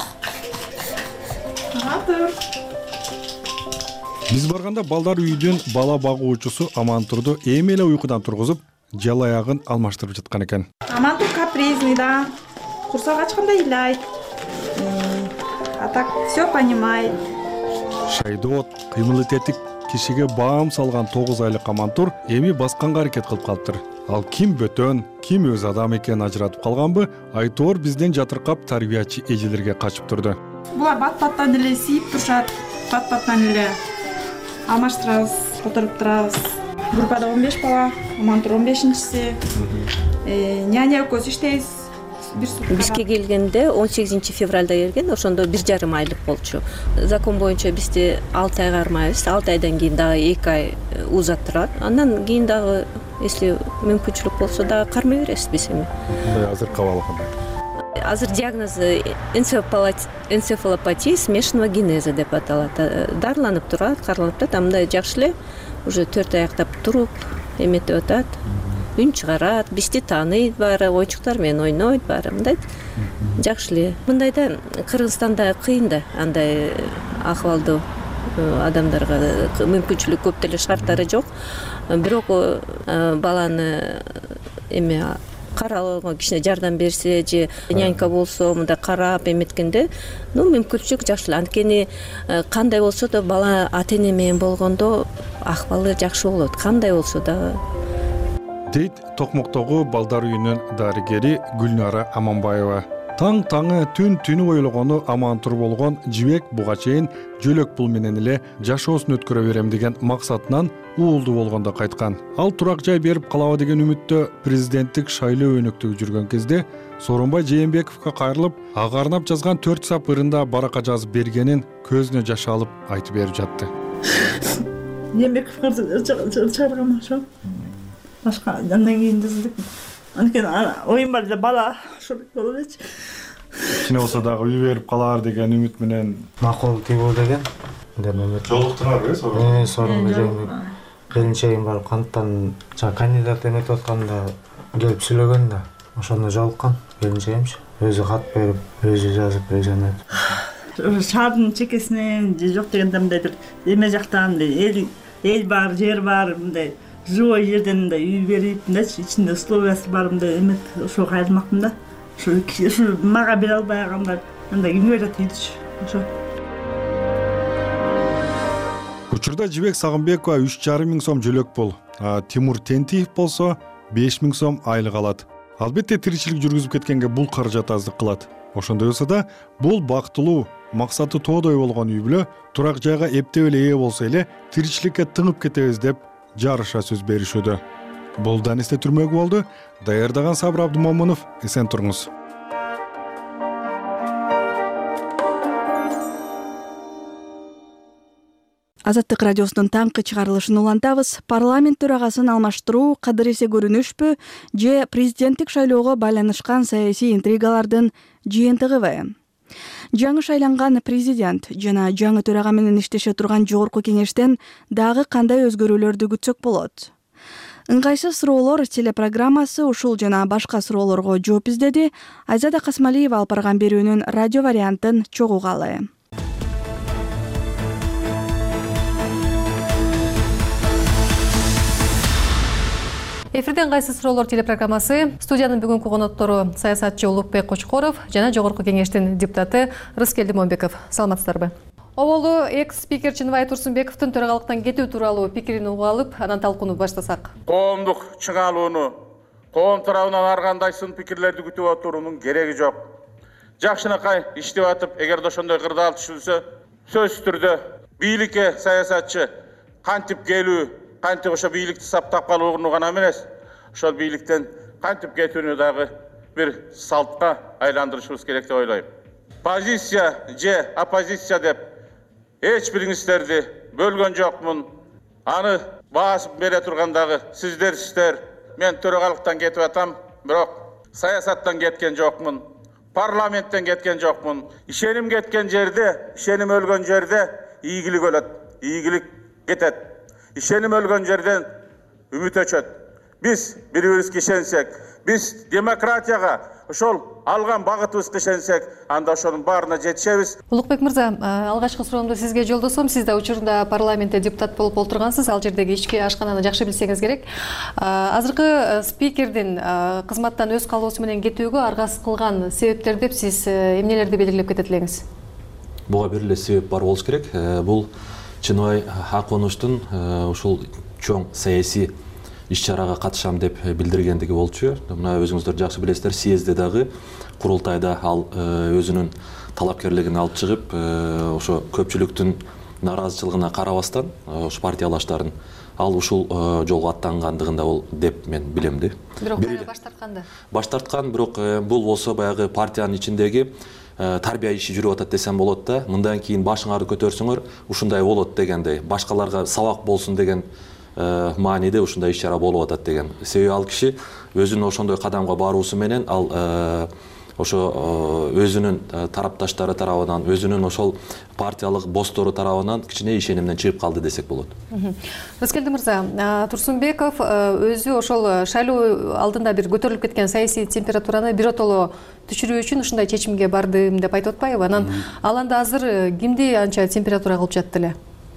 Биз барганда балдар үйдүн бала багуучусу Амантурду эми эле уйкудан тургузуп, жал аягын алмаштырып жаткан экен. Амантур капризный, да. Курсак ачканда ыйлайт. А так все понимает. Шайдоот, кыймылы тетик кишиге баам салган 9 айлык Амантур эми басканга аракет кылып калыптыр. Ал ким бөтөн, ким өз адам экенин ажыратып калганбы, айтоор бизден жатыркап тарбиячы эжелерге качып турду. Булар бат-баттан эле сийип турушат, бат-баттан эле алмаштырабыз, отуруп турабыз. Группада 15 бала, Амантур 15-чиси. Няня экөөбүз иштейбиз. Бизге келгенде 18 февралда келген, ошондо 1,5 айлык болчу. Закон боюнча бизди 6 айга армайбыз. 6 айдан кийин дагы 2 ай узаттырат. Андан кийин дагы если мүмкүнчүлүк болсо дагы кармай бересиз биз эми. Азыр кабалы кандай? Азыр диагнозу энцефалопатия смешанного генеза деп аталат. Дарыланып турат, каралып турат, мындай жакшы эле. Уже 4 аяктап туруп, эметип атат. Үн чыгарат, бизди тааныйт баары, ойчуктар менен ойнойт баары, мындай жакшы эле. Мындайда Кыргызстанда кыйын да, андай акыбалдуу адамдарга мүмкүнчүлүк көп деле шарттары жок. Бирок баланы эме каралууга кичине жардам берсе же нянька болсо, мындай карап эметкенде, мүмкүнчүлүк жакшы эле. Анткени кандай болсо да бала ата-эне менен болгондо акыбалы жакшы болот, кандай болсо дагы. Дейт Токмоктогу балдар үйүнүн дарыгери Гүлнара Аманбаева. Таңы түнү ойлогону амантур болгон Жибек буга чейин жөлөк пул менен эле жашоосун өткөрө берем деген максатынан уулду болгондо кайткан. Ал турак жай берип калабы деген үмүттө президенттик шайлоо өнөктүгү жүргөн кезде Сооронбай Жээнбековго кайрылып, ага арнап жазган 4 сап ырында барака жазып бергенин көзүнө жаш алып айтып берип жатты. Жээнбековго чыгарган ошо. Башка андан кийин жаздык. Анткени оюм бар эле бала ошо болот элечи. Кичине болсо дагы үй берип калар деген үмүт менен макул тийбүү деген. Жолуктуңарбы Сооронбай Жээнбеков келинчегим бар, кантан кандидат эметип атканда келип сүйлөгөн да, ошондо жолуккан келинчегимчи. Өзү кат берип, өзү жазып, өзү эметип. Шаардын чекесинен же жок дегенде мындай бир эме жактан эл бар, жер бар, мындай живой жерден мындай үй берип, мындайчы ичинде условиясы бар мындай эмет, ошо кайрылмакмын да. Ошо мага бере албай калгандар, мындай кимге берет дейчи. Ошо. Учурда Жибек Сагынбекова 3,5 миң сом жөлөк пул, Тимур Тентиев болсо 5 миң сом айлык алат. Албетте тиричилик жүргүзүп кеткенге бул каражат аздык кылат. Ошондой болсо да, бул бактылуу, максаты тоодой болгон үй бүлө турак жайга эптеп эле ээ болсо эле тиричиликке тыңып кетебиз деп жарыша сөз беришүүдө. Бул Данисте Түрмөгү болду. Даярдаган Сабыр Абдумомунов, эсен туруңуз. Азаттык радиосунун таңкы чыгарылышын улантабыз. Парламент төрагасын алмаштыруу кадыр эсе көрүнүшпү же президенттик шайлоого байланышкан саясий интригалардын жыйынтыгыбы? Жаңы шайланган президент жана жаңы төрага менен иштеше турган жогорку кеңештен дагы кандай өзгөрүүлөрдү күтсөк болот? Ыңгайсыз суроолор телепрограммасы ушул жана башка суроолорго жооп издеди. Айзада Касмалиева алып барган берүүнүн радио вариантын чогуу угалы. Эфирден ыңгайсыз суроолор телепрограммасы. Студиянын бүгүнкү коноктору саясатчы Улукбек Кочкоров жана жогорку кеңештин депутаты Рыскелди Момбеков. Саламатсыздарбы? Оболу экс-спикер Чыныбай Турсунбековдун төрагалыктан кетүү тууралуу пикирин угуп алып, анан талкууну баштасак. Коомдук чыңалууну, коом тарабынан ар кандай сын пикирлерди күтүп отуруунун кереги жок. Жакшынакай иштеп атып, эгерде ошондой кырдаал түшүлсө, сөзсүз түрдө бийликке саясатчы кантип келүү, кантип ошо бийликти саптап калууну гана эмес, ошол бийликтен кантип кетүүнү дагы бир салтка айландырышыбыз керек деп ойлойм. Позиция же оппозиция деп эч бириңиздерди бөлгөн жокмун. Аны басып бере тургандагы сиздер. Мен төрагалыктан кетип атам, бирок саясаттан кеткен жокмун. Парламенттен кеткен жокмун. Ишеним кеткен жерде, ишеним өлгөн жерде ийгилик өлөт, ийгилик кетет. Ишеним өлгөн жерден үмүт өчөт. Биз бири-бирибизге ишенсек, биз демократияга ошол алган багытыбызга ишенсек, анда ошонун баарына жетишебиз. Улукбек мырза, алгачкы суроомду сизге жолдосом. Сиз да учурунда парламентте депутат болуп олтургансыз, ал жердеги ички ашкананы жакшы билсеңиз керек. Азыркы спикердин кызматтан өз калоосу менен кетүүгө аргасыз кылган себептер деп сиз эмнелерди белгилеп кетет элеңиз? Буга бир эле себеп бар болуш керек. Бул Чыныбай Аконовдун ушул чоң саясий иш-чарага катышам деп билдиргендиги болчу. Мына өзүңүздөр жакшы билесиздер, съезде дагы курултайда ал өзүнүн талапкерлигин алып чыгып, ошо көпчүлүктүн наразычылыгына карабастан, ошо партиялаштарын ал ушул жолго аттангандыгында ол деп мен билем да. Бирок баш тартканда. Баш тарткан, бирок бул болсо баягы партиянын ичиндеги тарбия иши жүрүп атат десем болот да. Мындан кийин башыңарды көтөрсөңөр ушундай болот дегендей, башкаларга сабак болсун деген мааниде ушундай иш-чара болуп атат деген. Себеби ал киши өзүнүн ошондой кадамга баруусу менен ал ошо өзүнүн тарапташтары тарабынан, өзүнүн ошол партиялык босстору тарабынан кичине ишенимден чыгып калды десек болот. Рыскелди мырза, Турсунбеков өзү ошол шайлоо алдында бир көтөрүлүп кеткен саясий температураны биротоло түшүрүү үчүн ушундай чечимге бардым деп айтып атпайбы? Анан ал анда азыр кимди анча температура кылып жатты эле?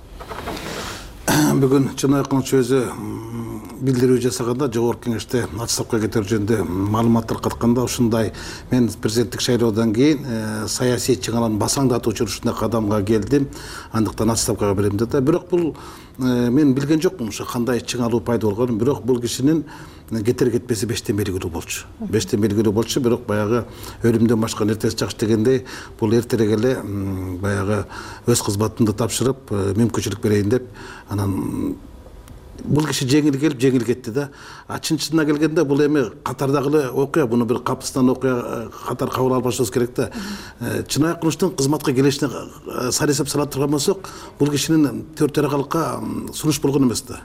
Бүгүн Чынай Акынович өзү билдирүү жасаганда, жогорку кеңеште отставкага кетер жөнүндө маалымат таркатканда ушундай мен президенттик шайлоодон кийин саясий чыңалууну басаңдатуучу ушундай кадамга келдим, андыктан отставкага берем деди. Бирок бул мен билген жокмун ошо кандай чыңалуу пайда болгонун, бирок бул кишинин кетер кетпеси 5тен белгилүү болчу. 5тен белгилүү болчу, бирок баягы өлүмдөн башка нерсеси жакшы дегендей, бул эртерээк эле баягы өз кызматымды тапшырып, мүмкүнчүлүк берейин деп, анан бул киши жеңил келип жеңил кетти да. Чын-чынына келгенде бул эми катардагы окуя, буну бир капыстан окуя катар кабыл албашыбыз керек да. Чынай Акыновичтин кызматка келишине саресеп сала турган болсок, бул кишинин төрагалыкка сунуш болгон эмес да.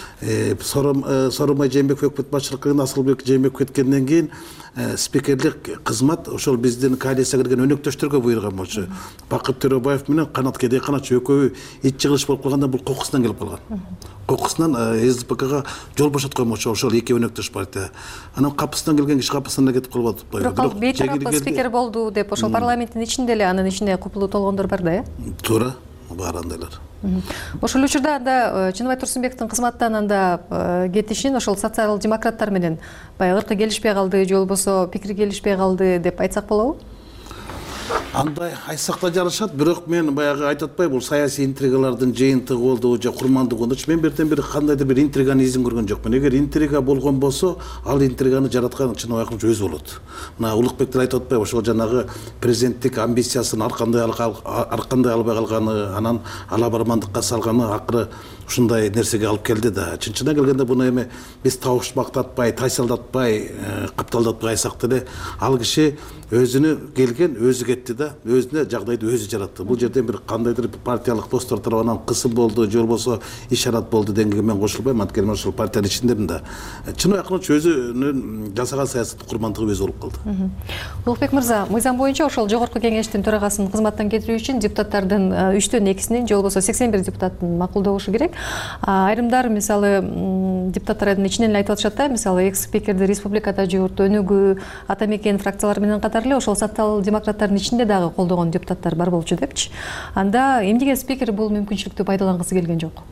Сооронбай Жээнбеков өкмөт башчылыгына Асылбек Жээнбеков кеткенден кийин спикерлик кызмат ошол биздин коалицияга кирген өнөктөштөргө буйруган болчу. Бакыт Төрөбаев менен Канат Кедейканыч экөө ит жыгылыш болуп калганда бул кокусунан келип калган. Кокусунан СДПКга жол бошоткон болчу ошол эки өнөктөш партия. Анан капысынан келген киши капысынан кетип калып атып. Бирок ал бейтарап спикер болду деп ошол парламенттин ичинде эле анын ичинде купулуу толгондор бар да, э? Туура, бар андайлар. Ошол учурда анда Чыныбай Турсунбековдун кызматтан анда кетишин ошол социал демократтар менен баягы ыркы келишпей калды, же болбосо пикири келишпей калды деп айтсак болобу? Андай айтсак да жарышат, бирок мен баягы айтып атпайбы, бул саясий интригалардын жыйынтыгы болду, же курмандыгы болду. Мен бирден бир кандайдыр бир интриганы изин көргөн жокмун. Эгер интрига болгон болсо, ал интриганы жараткан Чыныбай Акынович өзү болот. Мына Улукбектер айтып атпайбы, ошол жанагы президенттик амбициясын аркандай албай калганы, анан ала бармандыкка салганы акыры ушундай нерсеге алып келди да. Чынчына келгенде буну эми биз табышмактатпай, тайсалдатпай, капталдатпай айтсак деле, ал киши өзүнө келген, өзү кетти да, өзүнө жагдайды өзү жаратты. Бул жерден бир кандайдыр партиялык достор тарабынан кысым болду, же болбосо ишарат болду дегенге мен кошулбайм, анткени мен ошол партиянын ичиндемин да. Чыныбай Акынович өзүнүн жасаган саясаттын курмандыгы өзү болуп калды. Улукбек мырза, мыйзам боюнча ошол жогорку кеңештин төрагасын кызматтан кетирүү үчүн депутаттардын 3/2-синин, же болбосо 81 депутаттын макулдошу керек. Айрымдар мисалы депутаттардын ичинен айтып атышат да, мисалы экс-спикерди республикада жогорт өнүгүү, ата мекен фракциялары менен катар эле ошол социал демократтардын ичинде дагы колдогон депутаттар бар болчу депчи. Анда эмнеге спикер бул мүмкүнчүлүктү пайдалангысы келген жок?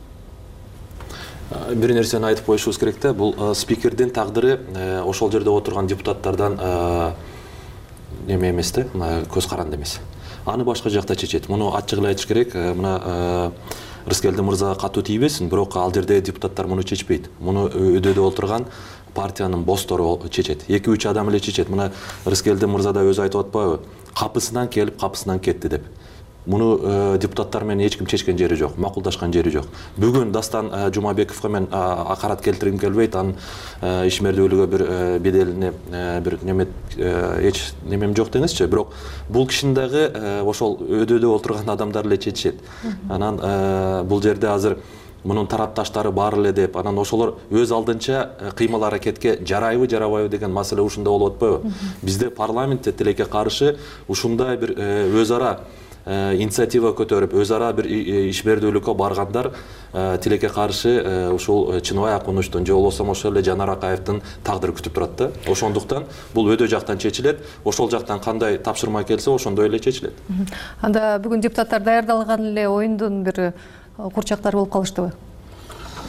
Бир нерсени айтып коюшубуз керек да, бул спикердин тагдыры ошол жерде отурган депутаттардан неме эмес да, көз каранды эмес. Аны башка жакта чечет. Муну ачык эле айтыш керек. Мына Рыскелди мырзага катуу тийбесин, бирок ал жерде депутаттар муну чечпейт. Муну өйдөдө отурган партиянын босстору чечет. 2-3 адам эле чечет. Мына Рыскелди мырза да өзү айтып атпайбы? Капысынан келип, капысынан кетти деп. Муну депутаттар менен эч ким чечкен жери жок, макулдашкан жери жок. Бүгүн Дастан Жумабековго мен акарат келтиргим келбейт, анын ишмердүүлүгү бир беделине бир неме эч немем жок деңизчи, бирок бул кишинин дагы ошол өйдөдө отурган адамдар эле чечет. Анан бул жерде азыр мунун тарапташтары бар эле деп, анан ошолор өз алдынча кыймыл аракетке жарайбы, жарабайбы деген маселе ушунда болуп атпайбы? Бизде парламентте тилекке каршы ушундай бир өз ара инициатива көтөрүп, өз ара бир ишмердүүлүккө баргандар тилекке каршы ушул Чыныбай Акыновичтун, же болбосо ошол эле Жанар Акаевдин тагдыры күтүп турат да. Ошондуктан бул өйдө жактан чечилет, ошол жактан кандай тапшырма келсе, ошондой эле чечилет. Анда бүгүн депутаттар даярдалган эле оюндун бир курчактары болуп калыштыбы?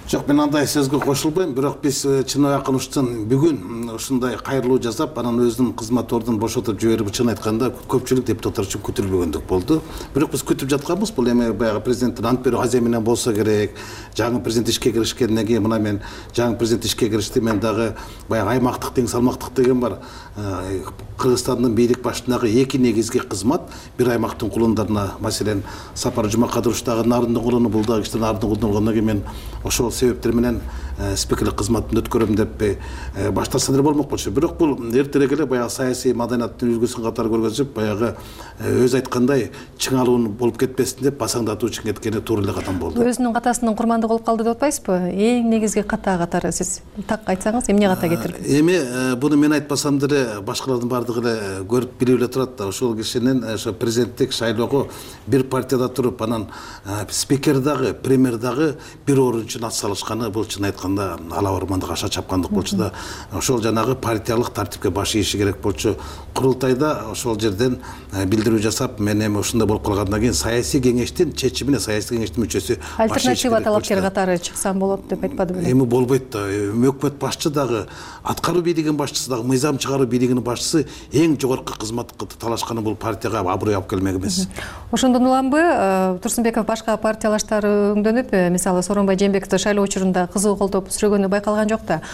Жоқ, мен андай сөзге қосылбаймын, бирок биз Чынай Акыновичтен бүгүн ушундай кайрылуу жасап, анан өзүнүн кызмат ордун бошотуп жиберип, чын айтканда көпчүлүк депутаттар үчүн күтүлбөгөндөк болду. Бирок биз күтүп жатканбыз, бул эми баягы президенттин ант берүү азем менен болсо керек. Жаңы президент ишке киришкенден кийин мына мен жаңы президент ишке киришти, мен дагы баягы аймактык тең салмактык деген бар. Кыргызстандын бийлик башындагы эки негизги кызмат, бир аймактын кулундарына, маселен, Сапар Жумакадырович дагы нардын кулуну, бул дагы кичине нардын кулуну болгондон кийин мен ошол себептер менен спикерлик кызматын өткөрөм деп баштаса деле болмок болчу. Бирок бул эртерээк эле баягы саясий маданияттын үлгүсүн катары көргөзүп, баягы өзү айткандай чыңалуу болуп кетпесин деп басаңдатуу үчүн кеткени туура эле кадам болду. Өзүнүн катасынын курманды болуп калды деп атпайсызбы? Эң негизги ката катары сиз так айтсаңыз, эмне ката кетирди? Эми буну мен айтпасам деле башкалардын баардыгы эле көрүп билип эле турат да. Ошол кишинин ошо президенттик шайлоого бир партияда туруп, анан спикер дагы, премьер дагы бир орун үчүн ат салышканы бул чын айтканда ала ормандык аша чапкандык болчу да. Ошол жанагы партиялык тартипке баш ийиши керек болчу. Курултайда ошол жерден билдирүү жасап, мен эми ушундай болуп калгандан кийин саясий кеңештин чечимине саясий кеңештин мүчөсү альтернатива талапкер катары чыксам болот деп айтпады беле? Эми болбойт да. Өкмөт башчы дагы, аткаруу бийлигинин башчысы дагы, мыйзам чыгаруу бийлигинин башчысы эң жогорку кызматка талашканы бул партияга аброй алып келмек эмес. Ошондон уламбы Турсунбеков башка партиялаштары өңдөнүп, мисалы Сооронбай Жээнбековду шайлоо учурунда кызуу колдоп сүрөгөнү байкалган жок да.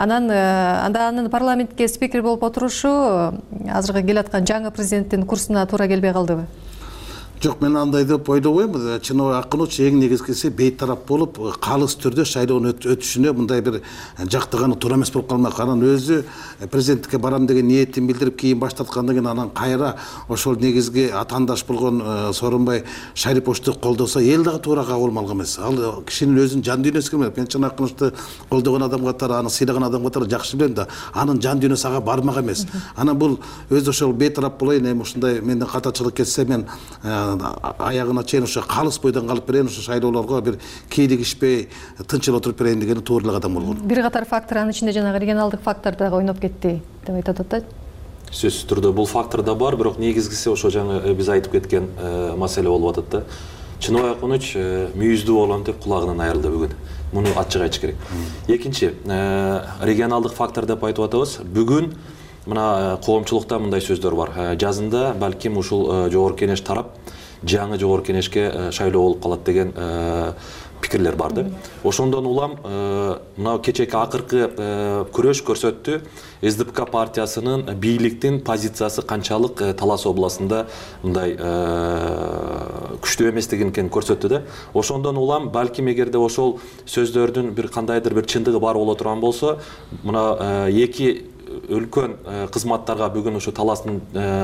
Анда анын парламентке спикер болуп отурушу азыркы келаткан жаңы президенттин курсуна туура келбей калдыбы? Жок, мен андай деп ойлобойм. Чынай Акынович эң негизгиси бейтарап болуп, калыс түрдө шайлоонун өтүшүнө мындай бир жактыганы туура эмес болуп калмак. Анан өзү президенттикке барам деген ниетин билдирип, кийин баш тарткандан кийин анан кайра ошол негизги атаандаш болгон Сооронбай Шариповичту колдосо, эл дагы туура кабыл алмак эмес. Ал кишинин өзүнүн жан дүйнөсү келмек. Мен Чынай Акыновичту колдогон адам катары, аны сыйлаган адам катары жакшы билем да, анын жан дүйнөсү ага бармак эмес. Анан бул өзү ошол бейтарап болоюн, эми ушундай менден катачылык кетсе, мен аягына чейин ошо калыс бойдон калып берейин, ошо шайлоолорго бир кийлигишпей тынчыл отуруп берейин дегени туура эле кадам болгон. Бир катар фактор, анын ичинде жанагы регионалдык фактор дагы ойноп кетти деп айтат да. Сөзсүз түрдө бул фактор да бар, бирок негизгиси ошо жаңы биз айтып кеткен маселе болуп атат да. Чынай Акынович мүйүздүү болгон деп кулагынан айрылды бүгүн. Муну ачык айтыш керек. Экинчи, регионалдык фактор деп айтып атабыз. Бүгүн мына коомчулукта мындай сөздөр бар. Жазында балким ушул жогорку кеңеш тарап жаңы жогорку кеңешке шайлоо болуп калат деген пикирлер барды. Ошондон улам мына кечээки акыркы күрөш көрсөттү, СДПК партиясынын бийликтин позициясы канчалык Талас областында мындай күчтүү эместигин көрсөттү да. Ошондон улам балким эгерде ошол сөздөрдүн бир кандайдыр бир чындыгы бар боло турган болсо, мына эки үлкөн кызматтарга бүгүн ушу Таластын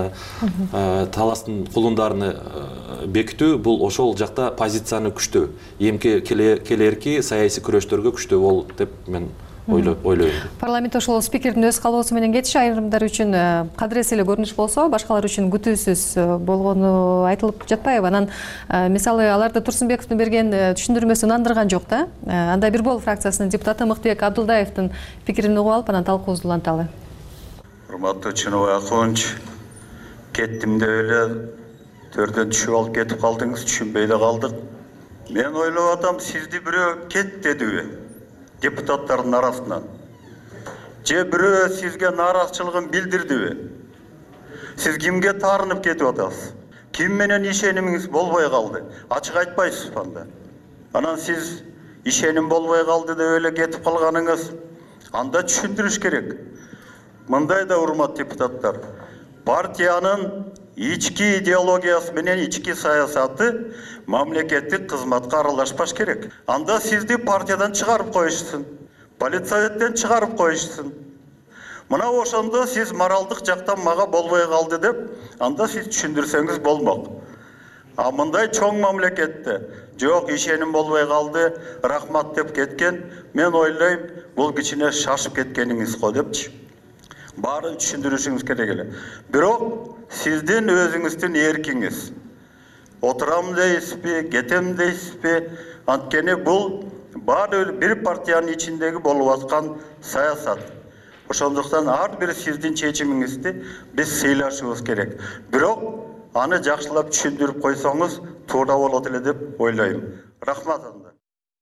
кулундарын бекитүү, бул ошол жакта позицияны күчтүү, эмки келерки саясий күрөштөргө күчтүү болот деп мен ойлойм. Парламент ошол спикердин өз калоосу менен кетиши айрымдар үчүн кадырес эле көрүнүш болсо, башкалар үчүн күтүүсүз болгону айтылып жатпайбы? Анан мисалы аларды Турсунбековдун берген түшүндүрмөсү ынандырган жок да. Анда Бир Бол фракциясынын депутаты Мыктыбек Абдулдаевдин пикирин угуп алып, анан талкуубузду уланталы. Урматтуу Чынай Акынович, кеттим деп эле төрдөн түшүп алып кетип калдыңыз, түшүнбөй эле калдык. Мен ойлоп атам, сизди бирөө кет дедиби депутаттардын арасынан? Же бирөө сизге нааразычылыгын билдирдиби? Сиз кимге таарынып кетип атасыз? Ким менен ишенимиңиз болбой калды? Ачык айтпайсызбы анда? Анан сиз ишеним болбой калды деп эле кетип калганыңыз, анда түшүндүрүш керек. Мындай да, урмат депутаттар, партиянын ички идеологиясы менен ички саясаты мамлекеттик кызматка аралашпаш керек. Анда сизди партиядан чыгарып коюшсун, политсоветтен чыгарып коюшсун. Мына ошондо сиз моралдык жактан мага болбой калды деп, анда сиз түшүндүрсөңүз болмок. А мындай чоң мамлекетте жок, ишеним болбой калды, рахмат деп кеткен, мен ойлойм, бул кичине шашып кеткениңиз го депчи. Баарын түшүндүрүшүңүз керек эле. Бирок сиздин өзүңүздүн эркиңиз. Отурам дейсизби, кетем дейсизби? Анткени бул баары бир партиянын ичиндеги болуп аткан саясат. Ошондуктан ар бир сиздин чечимиңизди биз сыйлашыбыз керек. Бирок аны жакшылап түшүндүрүп койсоңуз туура болот эле деп ойлойм. Рахмат анда.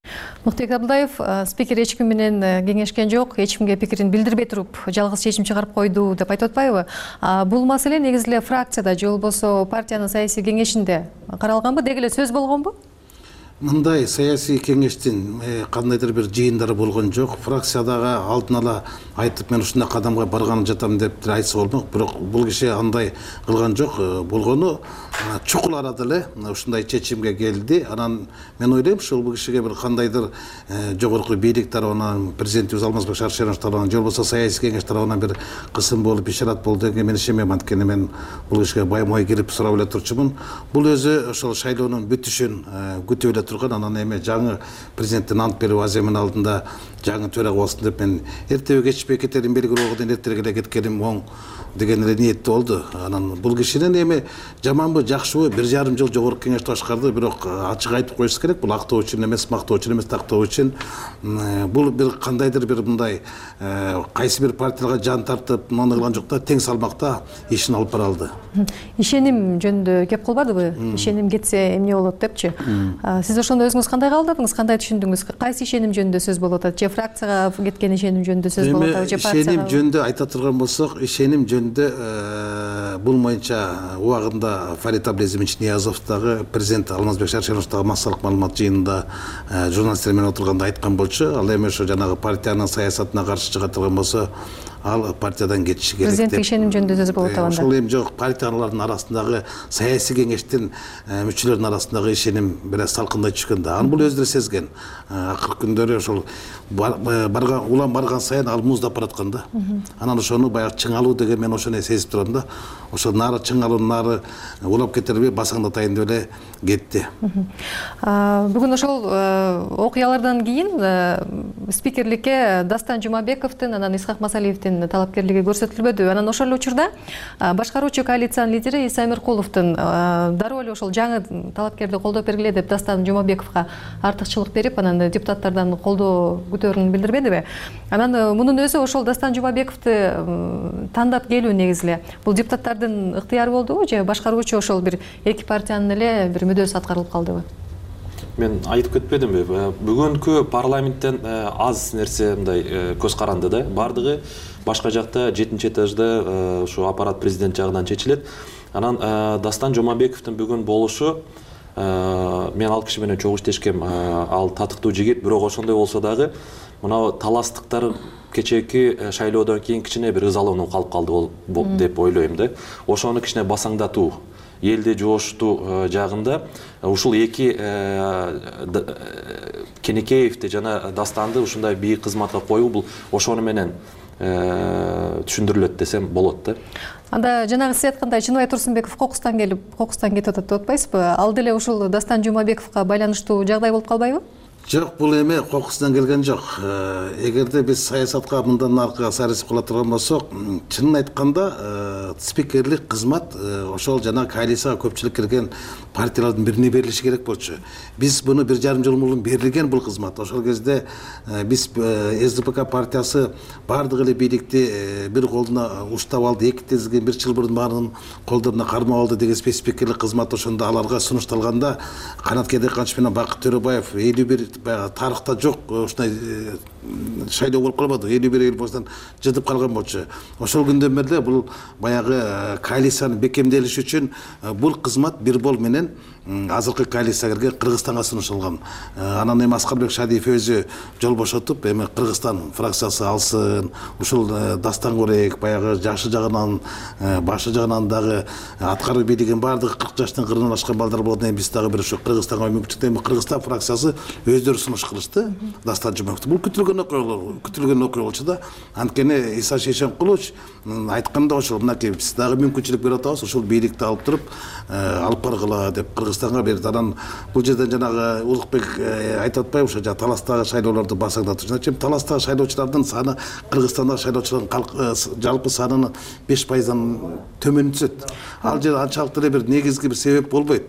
Муктубек Абдуллаев, спикер эч ким менен кеңешкен жок, эч кимге пикирин билдирбей туруп жалгыз чечим чыгарып койду деп айтып атпайбы? Бул маселе негизи эле фракцияда же болбосо партиянын саясий кеңешинде каралганбы, деги эле сөз болгонбу? Мындай саясий кеңештин кандайдыр бир жыйындары болгон жок. Фракциядагы алдын ала айтып мен ушундай кадамга барганы жатам деп айтса болмок. Бирок бул киши андай кылган жок. Болгону чукул арада эле ушундай чечимге келди. Анан мен ойлойм, ушул бул кишиге бир кандайдыр жогорку бийлик тарабынан, президентибиз Алмазбек Шаршенович тарабынан, же болбосо саясий кеңеш тарабынан бир кысым болуп, ишарат болду деген мен ишенем. Анткени мен бул кишиге баймой кирип сурап эле турчумун. Бул өзү ошол шайлоонун бүтүшүн күтүп эле турган. Анан эми жаңы президенттин ант берүү аземин алдында жаңы төрага болсун деп мен эртеби кечпей кетерим белгилүү болгондон эртерээк эле кеткеним оң деген эле ниетте болду. Анан бул кишинин эми жаманбы жакшыбы 1,5 жыл жогорку кеңешти башкарды, бирок ачык айтып коюш керек. Бул актоо үчүн эмес, мактоо үчүн эмес, тактоо үчүн. Бул бир кандайдыр бир мындай кайсы бир партияга жан тартып, муну кылган жок да, тең салмакта ишин алып бара алды. Ишеним жөнүндө кеп калбадыбы? Ишеним кетсе эмне болот депчи? Сиз ошондо өзүңүз кандай кабылдадыңыз, кандай түшүндүңүз? Кайсы ишеним жөнүндө сөз болуп атат? Же фракцияга кеткен ишеним жөнүндө сөз болуп атабы, же партияга? Ишеним жөнүндө айта турган болсок, ишеним жөнүндө бул боюнча убагында Фарид Абдезимович Ниязов дагы президент Алмазбек Шаршенович дагы массалык маалымат жыйынында журналисттер менен отурганда айткан болчу. Ал эми ошо жанагы партиянын саясатына каршы чыга турган болсо, ал партиядан кетиши керек деп. Президенттик ишеним жөнүндө сөз болуп атабында. Ошол эми жок, партиялардын арасындагы саясий кеңештин мүчөлөрүнүн арасындагы ишеним бир аз салкындай түшкөн да. Аны бул өздөрү сезген. Акыркы күндөрү ошол барган улам барган сайын ал муздап бараткан да. Анан ошону баягы чыңалуу деген мен ошону сезип турам да. Ошо нары чыңалуу, нары улап кетерби, басаңдатайын деп эле кетти. Бүгүн ошол окуялардан кийин спикерликке Дастан Жумабековдун, анан Исхак Масалиевдин талапкерлиги көрсөтүлбөдү. Анан ошол эле учурда башкаруучу коалициянын лидери Иса Эмиркуловдун дароо эле ошол жаңы талапкерди колдоо бергиле деп Дастан Жумабековго артыкчылык берип, анан депутаттардан колдоо күтөөрүн билдирбедиби? Анан мунун өзү ошол Дастан Жумабековду тандап келүү негизи эле бул депутаттардын ыктыяры болдубу, же башкаруучу ошол бир эки партиянын эле бир мүдөөсү аткарылып калдыбы? Мен айтып кетпедимби? Бүгүнкү парламенттен аз нерсе мындай көз каранды да. Бардыгы башка жакта 7-чи этажда ушу аппарат президент жагынан чечилет. Анан Дастан Жумабековдун бүгүн болушу, мен ал киши менен чогуу иштешкем, ал татыктуу жигит, бирок ошондой болсо дагы мына таластыктар кечээки шайлоодон кийин кичине бир ызалануу калып калды деп ойлойм да. Ошону кичине басаңдатуу, элди жоошутуу жагында ушул эки Кенекеевди жана Дастанды ушундай бийик кызматка коюу, бул ошону менен түшүндүрүлөт десем болот да. Анда жанагы сиз айткандай Чыныбай Турсунбеков кокустан кетип атат деп атпайсызбы? Ал деле ушул Дастан Жумабековго байланыштуу жагдай болуп калбайбы? Жок, бул эми кокусунан келген жок. Эгерде биз саясатка мындан аркы сарысып кала турган болсок, чынын айтканда спикерлик кызмат ошол жана коалицияга көпчүлүк кирген партиялардын бирине берилиши керек болчу. Биз буну 1,5 жыл мурун берилген бул кызмат. Ошол кезде биз СДПК партиясы бардык эле бийликти бир колуна уштап алды, эки тезген бир чылбырдын баарынын колдоруна кармап алды деген спикерлик кызмат ошондо аларга сунушталганда Канат Кедерканович менен Бакыт Төрөбаев 51 тарыхта жок ушундай шайлоо болуп калбады. 51 эл бостон жытып калган болчу. Ошол күндөн бери бул баягы коалицияны бекемделиш үчүн бул кызмат бир бол менен азыркы коалицияга кирген Кыргызстанга сунушталган. Анан эми Аскарбек Шадиев өзү жол бошотуп, эми Кыргызстан фракциясы алсын, ушул Дастан Корек баягы жашы жагынан, башы жагынан дагы аткаруу бийлигин бардыгы 40 жаштын кырынан ашкан балдар болот. Эми биз дагы бир ошо Кыргызстанга мүмкүнчүлүк, эми Кыргызстан фракциясы өздөрү сунуш кылышты Дастан Жумабековду. Бул күтүлгөн окуя болчу да. Анткени Иса Шейшенкулович айтканда ошол мынакей биз дагы мүмкүнчүлүк берип атабыз, ошол бийликти алып туруп алып баргыла деп Кыргызстанга берди. Анан бул жерден жанагы Улукбек айтып атпайбы, ошо таластагы шайлоолорду басаңдатуу. Чым таластагы шайлоочулардын саны Кыргызстандагы шайлоочулардын жалпы санынын 5%дан төмөн түшөт. Ал жер анчалык эле бир негизги бир себеп болбойт.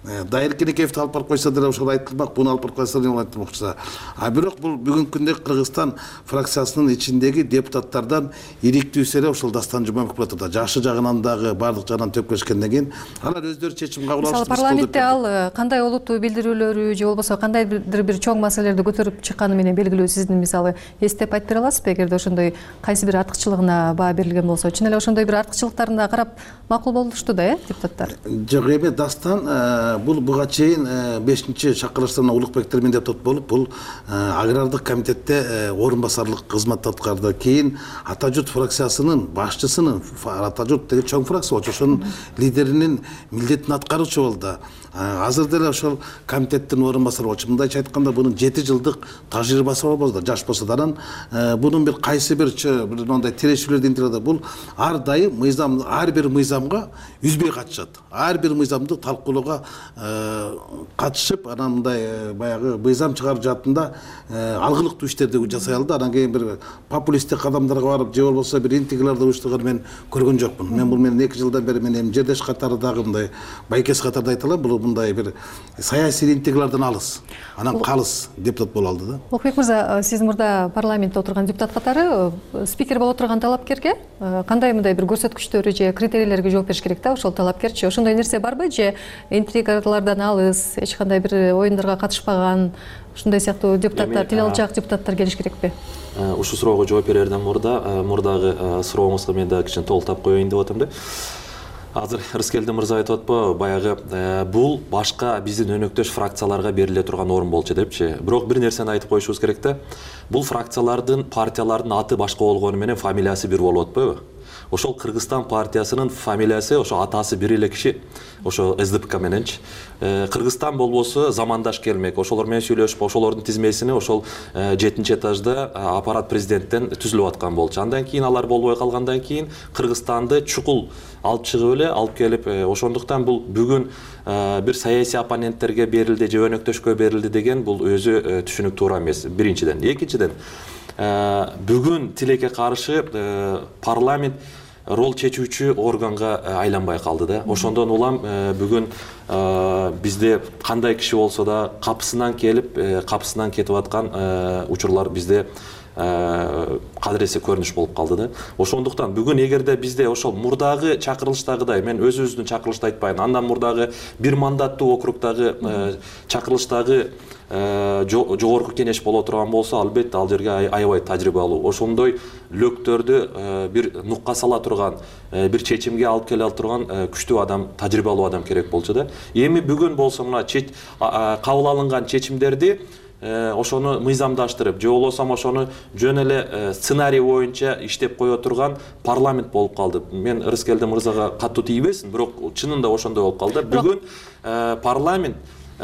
Дайыр Кенекеевди алып барып койсо деле ошол айтылмак, буну алып барып койсо деле айтылмакчы. А бирок бул бүгүнкү күндө Кыргызстан фракциясынын ичиндеги депутаттардан ириктүүсү эле ошол Дастан Жумабеков болот да. Жашы жагынан дагы баардык жагынан төпкөшкөндөн кийин алар өздөрү чечим кабыл алышты. Мисалы парламентте ал кандай олуттуу билдирүүлөрү же болбосо кандайдыр бир чоң маселелерди көтөрүп чыкканы менен белгилүү сиздин мисалы эстеп айтып бере аласызбы, эгерде ошондой кайсы бир артыкчылыгына баа берилген болсо? Чын эле ошондой бир артыкчылыктарына карап макул болушту да, депутаттар? Жок, эми Дастан бул буга чейин 5-чи чакырылыштарына Улукбек термин депутат болуп, бул агрардык комитетте орун басарлык кызмат аткарды. Кийин Ата журт фракциясынын башчысынын, Ата журт деген чоң фракция, ошонун лидеринин милдетин аткаруучу болду. Азыр деле ошол комитеттин орун басары болчу. Мындайча айтканда, бунун 7 жылдык тажрыйбасы болбосо да, жаш болсо да, бунун бир кайсы бир мындай тирешүүлөрдү интирде бул ар дайым мыйзам, ар бир мыйзамга үзбөй катышат. Ар бир мыйзамды талкуулоого катышып, анан мындай баягы мыйзам чыгарып жатында алгылыктуу иштерди жасай алды. Анан кийин бир популисттик кадамдарга барып, же болбосо бир интригаларды уюштурган мен көргөн жокмун. Мен бул менен 2 жылдан бери мен жердеш катарындагы мындай байкес катарда айта алам. Бул мындай бир саясий интригалардан алыс, анан калыс депутат боло алды да. Улукбек мырза, сиз мурда парламентте отурган депутат катары спикер боло турган талапкерге кандай мындай бир көрсөткүчтөрү же критерийлерге жооп бериш керек да? Ошол талапкерчи ошондой нерсе барбы, же интригалардан алыс, эч кандай бир оюндарга катышпаган, ушундай сыяктуу депутаттар, тил алчак депутаттар келиш керекпи? Ушул суроого жооп берерден мурдагы сурооңузга мен дагы кичине толуктап коеюн деп атам да. Азыр Рыскелди мырза айтып атпы, баягы бул башка биздин өнөктөш фракцияларга бериле турган орун болчу депчи. Бирок бир нерсени айтып коюшубуз керек да. Бул фракциялардын, партиялардын аты башка болгону менен фамилиясы бир болуп атпайбы? Ошол Кыргызстан партиясынын фамилиясы ошо атасы бир эле киши, ошо СДПК мененчи. Кыргызстан болбосо замандаш келмек, ошолор менен сүйлөшүп, ошолордун тизмесини ошол 7-чи этажда аппарат президенттен түзүлүп аткан болчу. Андан кийин алар болбой калгандан кийин Кыргызстанды чукул алып чыгып эле алып келип, ошондуктан бул бүгүн бир саясий оппоненттерге берилди же өнөктөшкө берилди деген бул өзү түшүнүк туура эмес. Биринчиден, экинчиден бүгүн тилекке каршы парламент рол чечүүчү органга айланбай калды да. Ошондон улам бүгүн бизде кандай киши болсо да капысынан келип, капысынан кетип аткан учурлар бизде кадыресе көрүнүш болуп калды да. Ошондуктан бүгүн эгерде бизде ошол мурдагы чакырылыштагыдай, мен өзүбүздүн чакырылышты айтпайын, андан мурдагы бир мандаттуу округдагы чакырылыштагы жогорку кеңеш боло турган болсо, албетте ал жерге аябай тажрыйбалуу, ошондой лөктөрдү бир нукка сала турган, бир чечимге алып келе турган күчтүү адам, тажрыйбалуу адам керек болчу да. Эми бүгүн болсо мына кабыл алынган чечимдерди ошону мыйзамдаштырып, же болбосо ошону жөн эле сценарий боюнча иштеп кое турган парламент болуп калды. Мен Рыскелди мырзага катуу тийбесин, бирок чынында ошондой болуп калды. Бүгүн парламент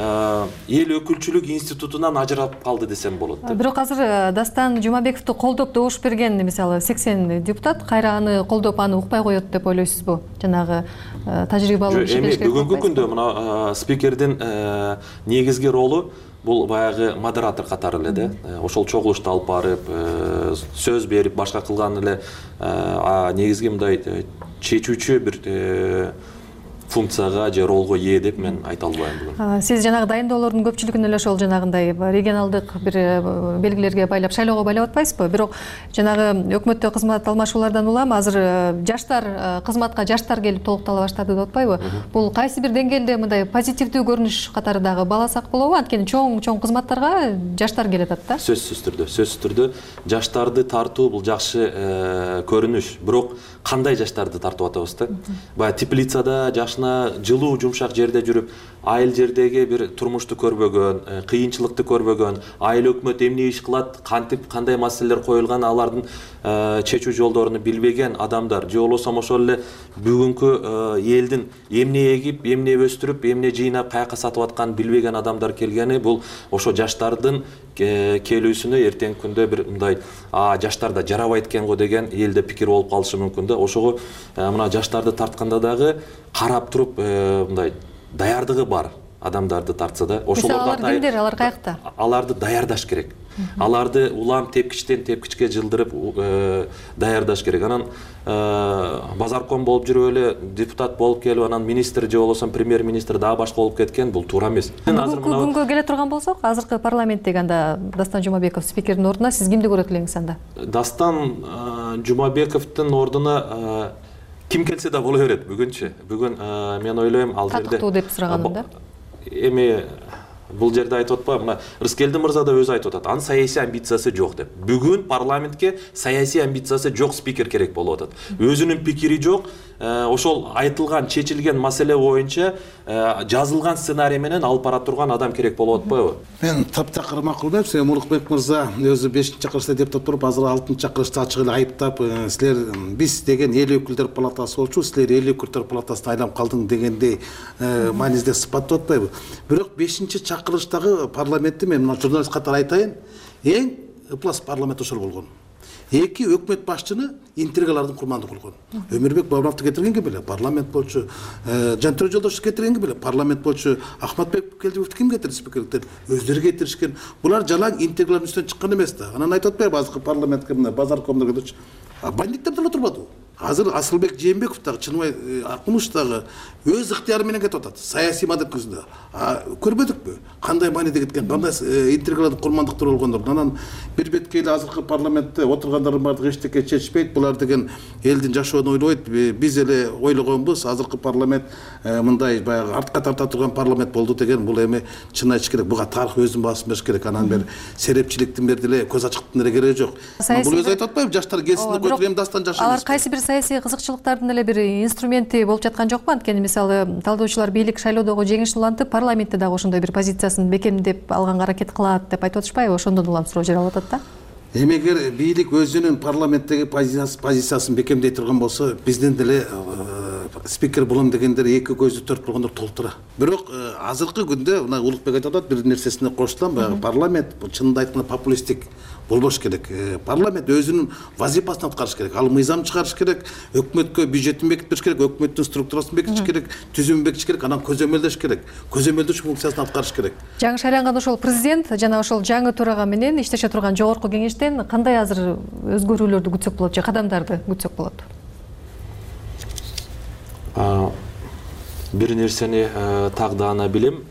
эл өкүлчүлүк институтунан ажырап калды десем болот. Бирок азыр Дастан Жумабековду колдоп добуш берген, мисалы 80 депутат кайра аны колдоп, аны укпай коет деп ойлойсузбу? Жанагы тажрыйбалуу киши келиш керек. Бүгүнкү күндө мына спикердин негизги ролу бул баягы модератор катары эле да. Ошол чогулушту алып барып, сөз берип, башка кылган эле негизги мындай чечүүчү бир функцияга же ролго ээ деп мен айта албайм бүгүн. Сиз жанагы дайындоолордун көпчүлүгүн эле ошол жанагындай регионалдык бир белгилерге байлап, шайлоого байлап атпайсызбы? Бирок жанагы өкмөттө кызмат алмашуулардан улам азыр жаштар, кызматка жаштар келип толуктала баштады деп атпайбы? Бул кайсы бир деңгээлде мындай позитивдүү көрүнүш катары дагы баласак болобу? Анткени чоң кызматтарга жаштар келет да. Сөзсүз түрдө жаштарды тартуу бул жакшы көрүнүш. Бирок кандай жаштарды тартып атабыз да? Баягы теплицада жылуу жумшак жерде жүрүп, айыл жердеги бир турмушту көрбөгөн, кыйынчылыкты көрбөгөн, айыл өкмөт эмне иш кылат, кантип кандай маселелер коюлган, алардын чечүү жолдоруну билбеген адамдар, же болбосо ошол эле бүгүнкү элдин эмне эгип, эмне өстүрүп, эмне жыйнап, каяка сатып атканын билбеген адамдар келгени, бул ошо жаштардын келүүсүнө эртеңки күндө бир мындай жаштар да жарабайт экен го деген элде пикир болуп калышы мүмкүн да. Ошого мына жаштарды тартканда дагы карап туруп мындай даярдыгы бар адамдарды тартса да, ошолорду алар каякта? Аларды даярдаш керек. Аларды улам тепкичтен тепкичке жылдырып даярдаш керек. Анан базарком болуп жүрүп эле депутат болуп келип, анан министр же болбосо премьер-министр дагы башка болуп кеткен, бул туура эмес. Бүгүнкү келе турган болсок, азыркы парламенттеги анда Дастан Жумабеков спикердин ордуна сиз кимди көрөт элеңиз анда? Дастан Жумабековдун ордуна ким келсе да боло берет бүгүнчү. Бүгүн мен ойлойм ал жерде татыктуу деп сураганым да. Эми бул жерде айтып атпайбы, мына Рыскелди мырза да өзү айтып атат, анын саясий амбициясы жок деп. Бүгүн парламентке саясий амбициясы жок спикер керек болуп атат. Өзүнүн пикири жок, ошол айтылган, чечилген маселе боюнча жазылган сценарий менен алып бара турган адам керек болуп атпайбы? Мен таптакыр макулдайм, себеби Улукбек мырза өзү 5-чакырышта депутат туруп, азыр 6-чакырышта ачык эле айыптап, силер биз деген эл өкүлдөр палатасы болчу, силер эл өкүлдөр палатасына айланып калдың дегендей маанизде сыпаттап атпайбы? Бирок 5-чакырыштагы парламентти мен мына журналист катары айтайын, эң ыплас парламент ошол болгон. Эки өкмөт башчыны интригалардын курманды кылган. Өмүрбек Бабановду кетиргенге беле парламент болчу, Жантөре Жолдошевду кетиргенге беле парламент болчу, Ахматбек Келдиевди ким кетирди спикерликтен? Өздөрү кетиришкен. Булар жалаң интригалардын үстүнөн чыккан эмес да. Анан айтып атпайбы азыркы парламентке мына базаркомдор кетичи. Бандиттер деле турбады. Азыр Асылбек Жээнбеков дагы, Чыныбай Акмуш дагы өз ыктыяры менен кетип атат. Саясий мадет көзүндө. Көрбөдүкпү? Кандай мааниде кеткен, кандай интригалардын курмандыктары болгондор. Анан бир бетке эле азыркы парламентте отургандардын баардыгы эчтеке чечпейт. Булар деген элдин жашоонун ойлойт. Биз эле ойлогонбуз, азыркы парламент мындай баягы артка тарта турган парламент болду деген бул эми чын айтыш керек. Буга тарых өзүнүн баасын бериш керек. Анан бери серепчиликтин бери деле көз ачыктын эле кереги жок. Бул өзү айтып атпайбы? Жаштар келсин деп койтуп, эми Дастан жашы. Алар кайсы бир саясий кызыкчылыктардын эле бир инструменти болуп жаткан жокпу? Анткени мисалы талдоочулар бийлик шайлоодогу жеңишин улантып, парламентте дагы ошондой бир позициясын бекемдеп алганга аракет кылат деп айтып атышпайбы? Ошондон улам суроо жаралып атат да. Эгер бийлик өзүнүн парламенттеги позициясын бекемдей турган болсо, биздин деле спикер болом дегендер эки көздү төрт болгондор толтура. Бирок азыркы күндө мына Улукбек айтып атат, бир нерсесине кошулам, баягы парламент чынында айтканда популисттик болбош керек. Парламент өзүнүн вазифасын аткарыш керек. Ал мыйзам чыгарыш керек, өкмөткө бюджетин бекитиш керек, өкмөттүн структурасын бекитиш керек, түзүмүн бекитиш керек, анан көзөмөлдөш керек. Көзөмөлдөш функциясын аткарыш керек. Жаңы шайланган ошол президент жана ошол жаңы төрага менен иштеше турган жогорку кеңештен кандай азыр өзгөрүүлөрдү күтсөк болот же кадамдарды күтсөк болот? Бир нерсени тагдана билем.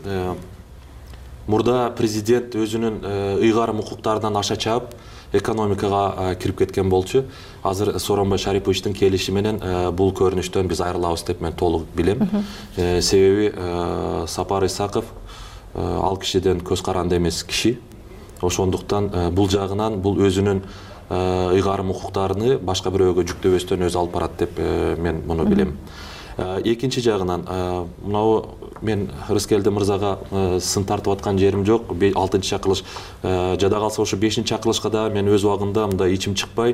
Мурда президент өзүнүн ыйгарым укуктарынан аша чаап экономикага кирип кеткен болчу. Азыр Сооронбай Шариповичтин келиши менен бул көрүнүштөн биз айрылабыз деп мен толук билем. Себеби Сапар Исаков ал кишиден көз каранды эмес киши. Ошондуктан бул жагынан бул өзүнүн ыйгарым укуктарын башка бирөөгө жүктөбөстөн өзү алып барат деп мен муну билем. Экинчи жагынан мынау мен Рыскелди мырзага сын тартып аткан жерим жок. 6-чакырылыш жада калса ошо 5-чакырылышка да мен өз убагында мындай ичим чыкпай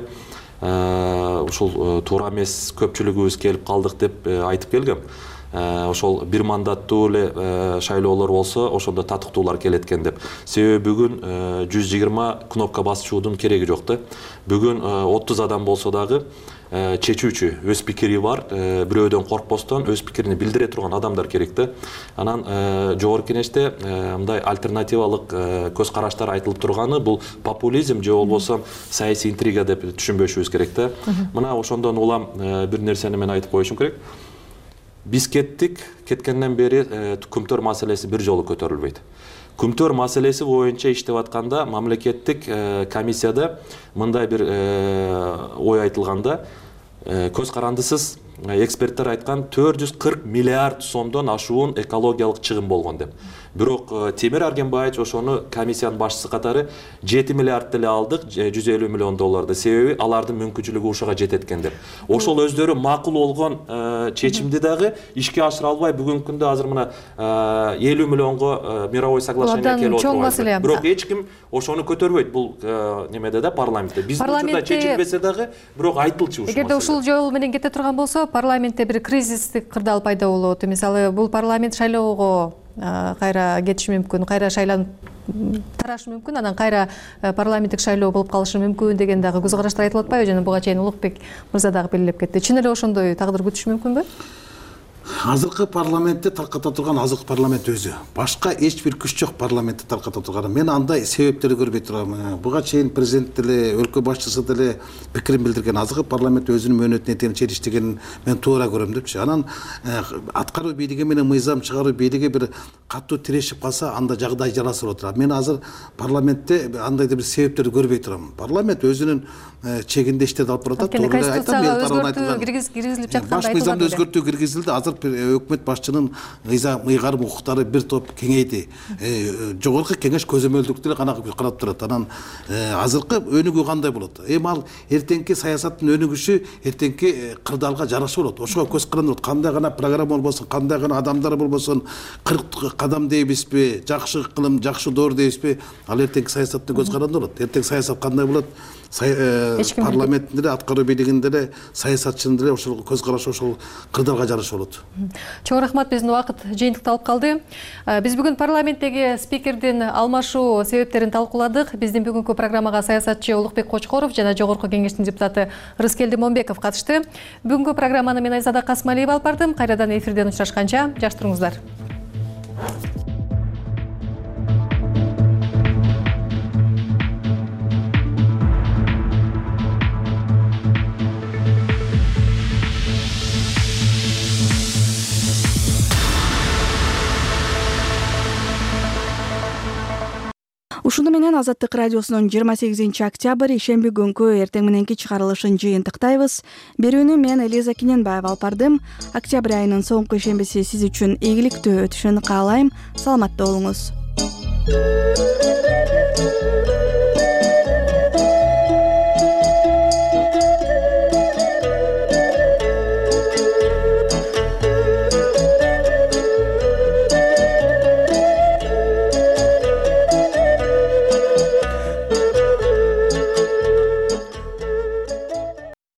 ушул туура эмес көпчүлүгүбүз келип калдык деп айтып келгем. Ошол бир мандаттуу эле шайлоолор болсо ошондо татыктуулар келет экен деп. Себеби бүгүн 120 кнопка басчуудун кереги жок да. Бүгүн 30 адам болсо дагы чечүүчү өз пикири бар, бирөөдөн коркпостон өз пикирин билдире турган адамдар керек да. Анан жогорку кеңеште мындай альтернативалык көз караштар айтылып турганы бул популизм же болбосо саясий интрига деп түшүнбөшүбүз керек да. Мына ошондон улам бир нерсени мен айтып коюшум керек. Биз кеткенден бери күмтөр маселеси бир жолу көтөрүлбөйт. Күмтөр маселеси боюнча иштеп атканда мамлекеттик комиссияда мындай бир ой айтылганда көз карандысыз эксперттер айткан 440 миллиард сомдон ашуун экологиялык чыгым болгон деп. Бирок Темир Аргенбаевич ошону комиссиянын башчысы катары 7 миллиард деле алдык, 150 миллион долларды. Себеби алардын мүмкүнчүлүгү ушуга жетет экен деп. Ошол өздөрү макул болгон чечимди дагы ишке ашыра албай бүгүнкү күндө азыр мына 50 миллионго мировой соглашение келип отурат. Бирок эч ким ошону көтөрбөйт бул немеде да парламентте. Биздин учурда чечилбесе дагы бирок айтылчу ушул. Эгерде ушул жол менен кете турган болсо, парламентте бир кризистик кырдаал пайда болот. Мисалы, бул парламент шайлоого кайра кетиши мүмкүн, кайра шайланып тарашы мүмкүн, анан кайра парламенттик шайлоо болуп калышы мүмкүн деген дагы көз караштар айтылып атпайбы? Жана буга чейин Улукбек мырза дагы белгилеп кетти. Чын эле ошондой тагдыр күтүш мүмкүнбү? азыркы парламентте тарката турган азыркы парламент өзү. Башка эч бир күч жок парламентте тарката турган. Мен андай себептерди көрбөй турам. Буга чейин президент деле, өлкө башчысы деле пикирин билдирген. Азыркы парламент өзүнүн мөөнөтүнө этени челиштигенин мен туура көрөм депчи. Анан аткаруу бийлиги менен мыйзам чыгаруу бийлиги бир катуу тирешип калса, анда жагдай жарасып отурат. Мен азыр парламентте андай бир себептерди көрбөй турам. Парламент өзүнүн чегинде иштерди алып баратат. Конституцияга киргизилип жатканда баш мыйзамды өзгөртүү киргизилди. Азыр өкмөт башчынын ыйгарым укуктары бир топ кеңейди. Жогорку кеңеш көзөмөлдүктү деле карап турат. Анан азыркы өнүгүү кандай болот? Ал эртеңки саясаттын өнүгүшү эртеңки кырдаалга жараша болот. Ошого көз каранды болот. Кандай гана программа болбосун, кандай гана адамдар болбосун, 40 кадам дейбизби, жакшы ыкылым, жакшы доор дейбизби, ал эртеңки саясаттын көз каранды болот. Эртең саясат кандай болот? Парламенттин деле, аткаруу бийлигинин деле, саясатчынын деле ошол көз карашы ошол кырдаалга жараша болот. Чоң рахмат, биздин убакыт жыйынтыкталып калды. Биз бүгүн парламенттеги спикердин алмашуу себептерин талкууладык. Биздин бүгүнкү программага саясатчы Улукбек Кочкоров жана Жогорку Кеңештин депутаты Рыскелди Момбеков катышты. Бүгүнкү программаны мен Айзада Касмалиева алып бардым. Кайрадан эфирден учурашканча жакшы туруңуздар. Ушуну менен Азаттык радиосунун 28 октябрь ишемби күнкү эртең мененки чыгарылышын жыйынтыктайбыз. Берүүнү мен Элиза Киненбаева алып бардым. Октябрь айынын соңку ишембиси сиз үчүн ийгиликтүү өтүшүн каалайм. Саламатта болуңуз.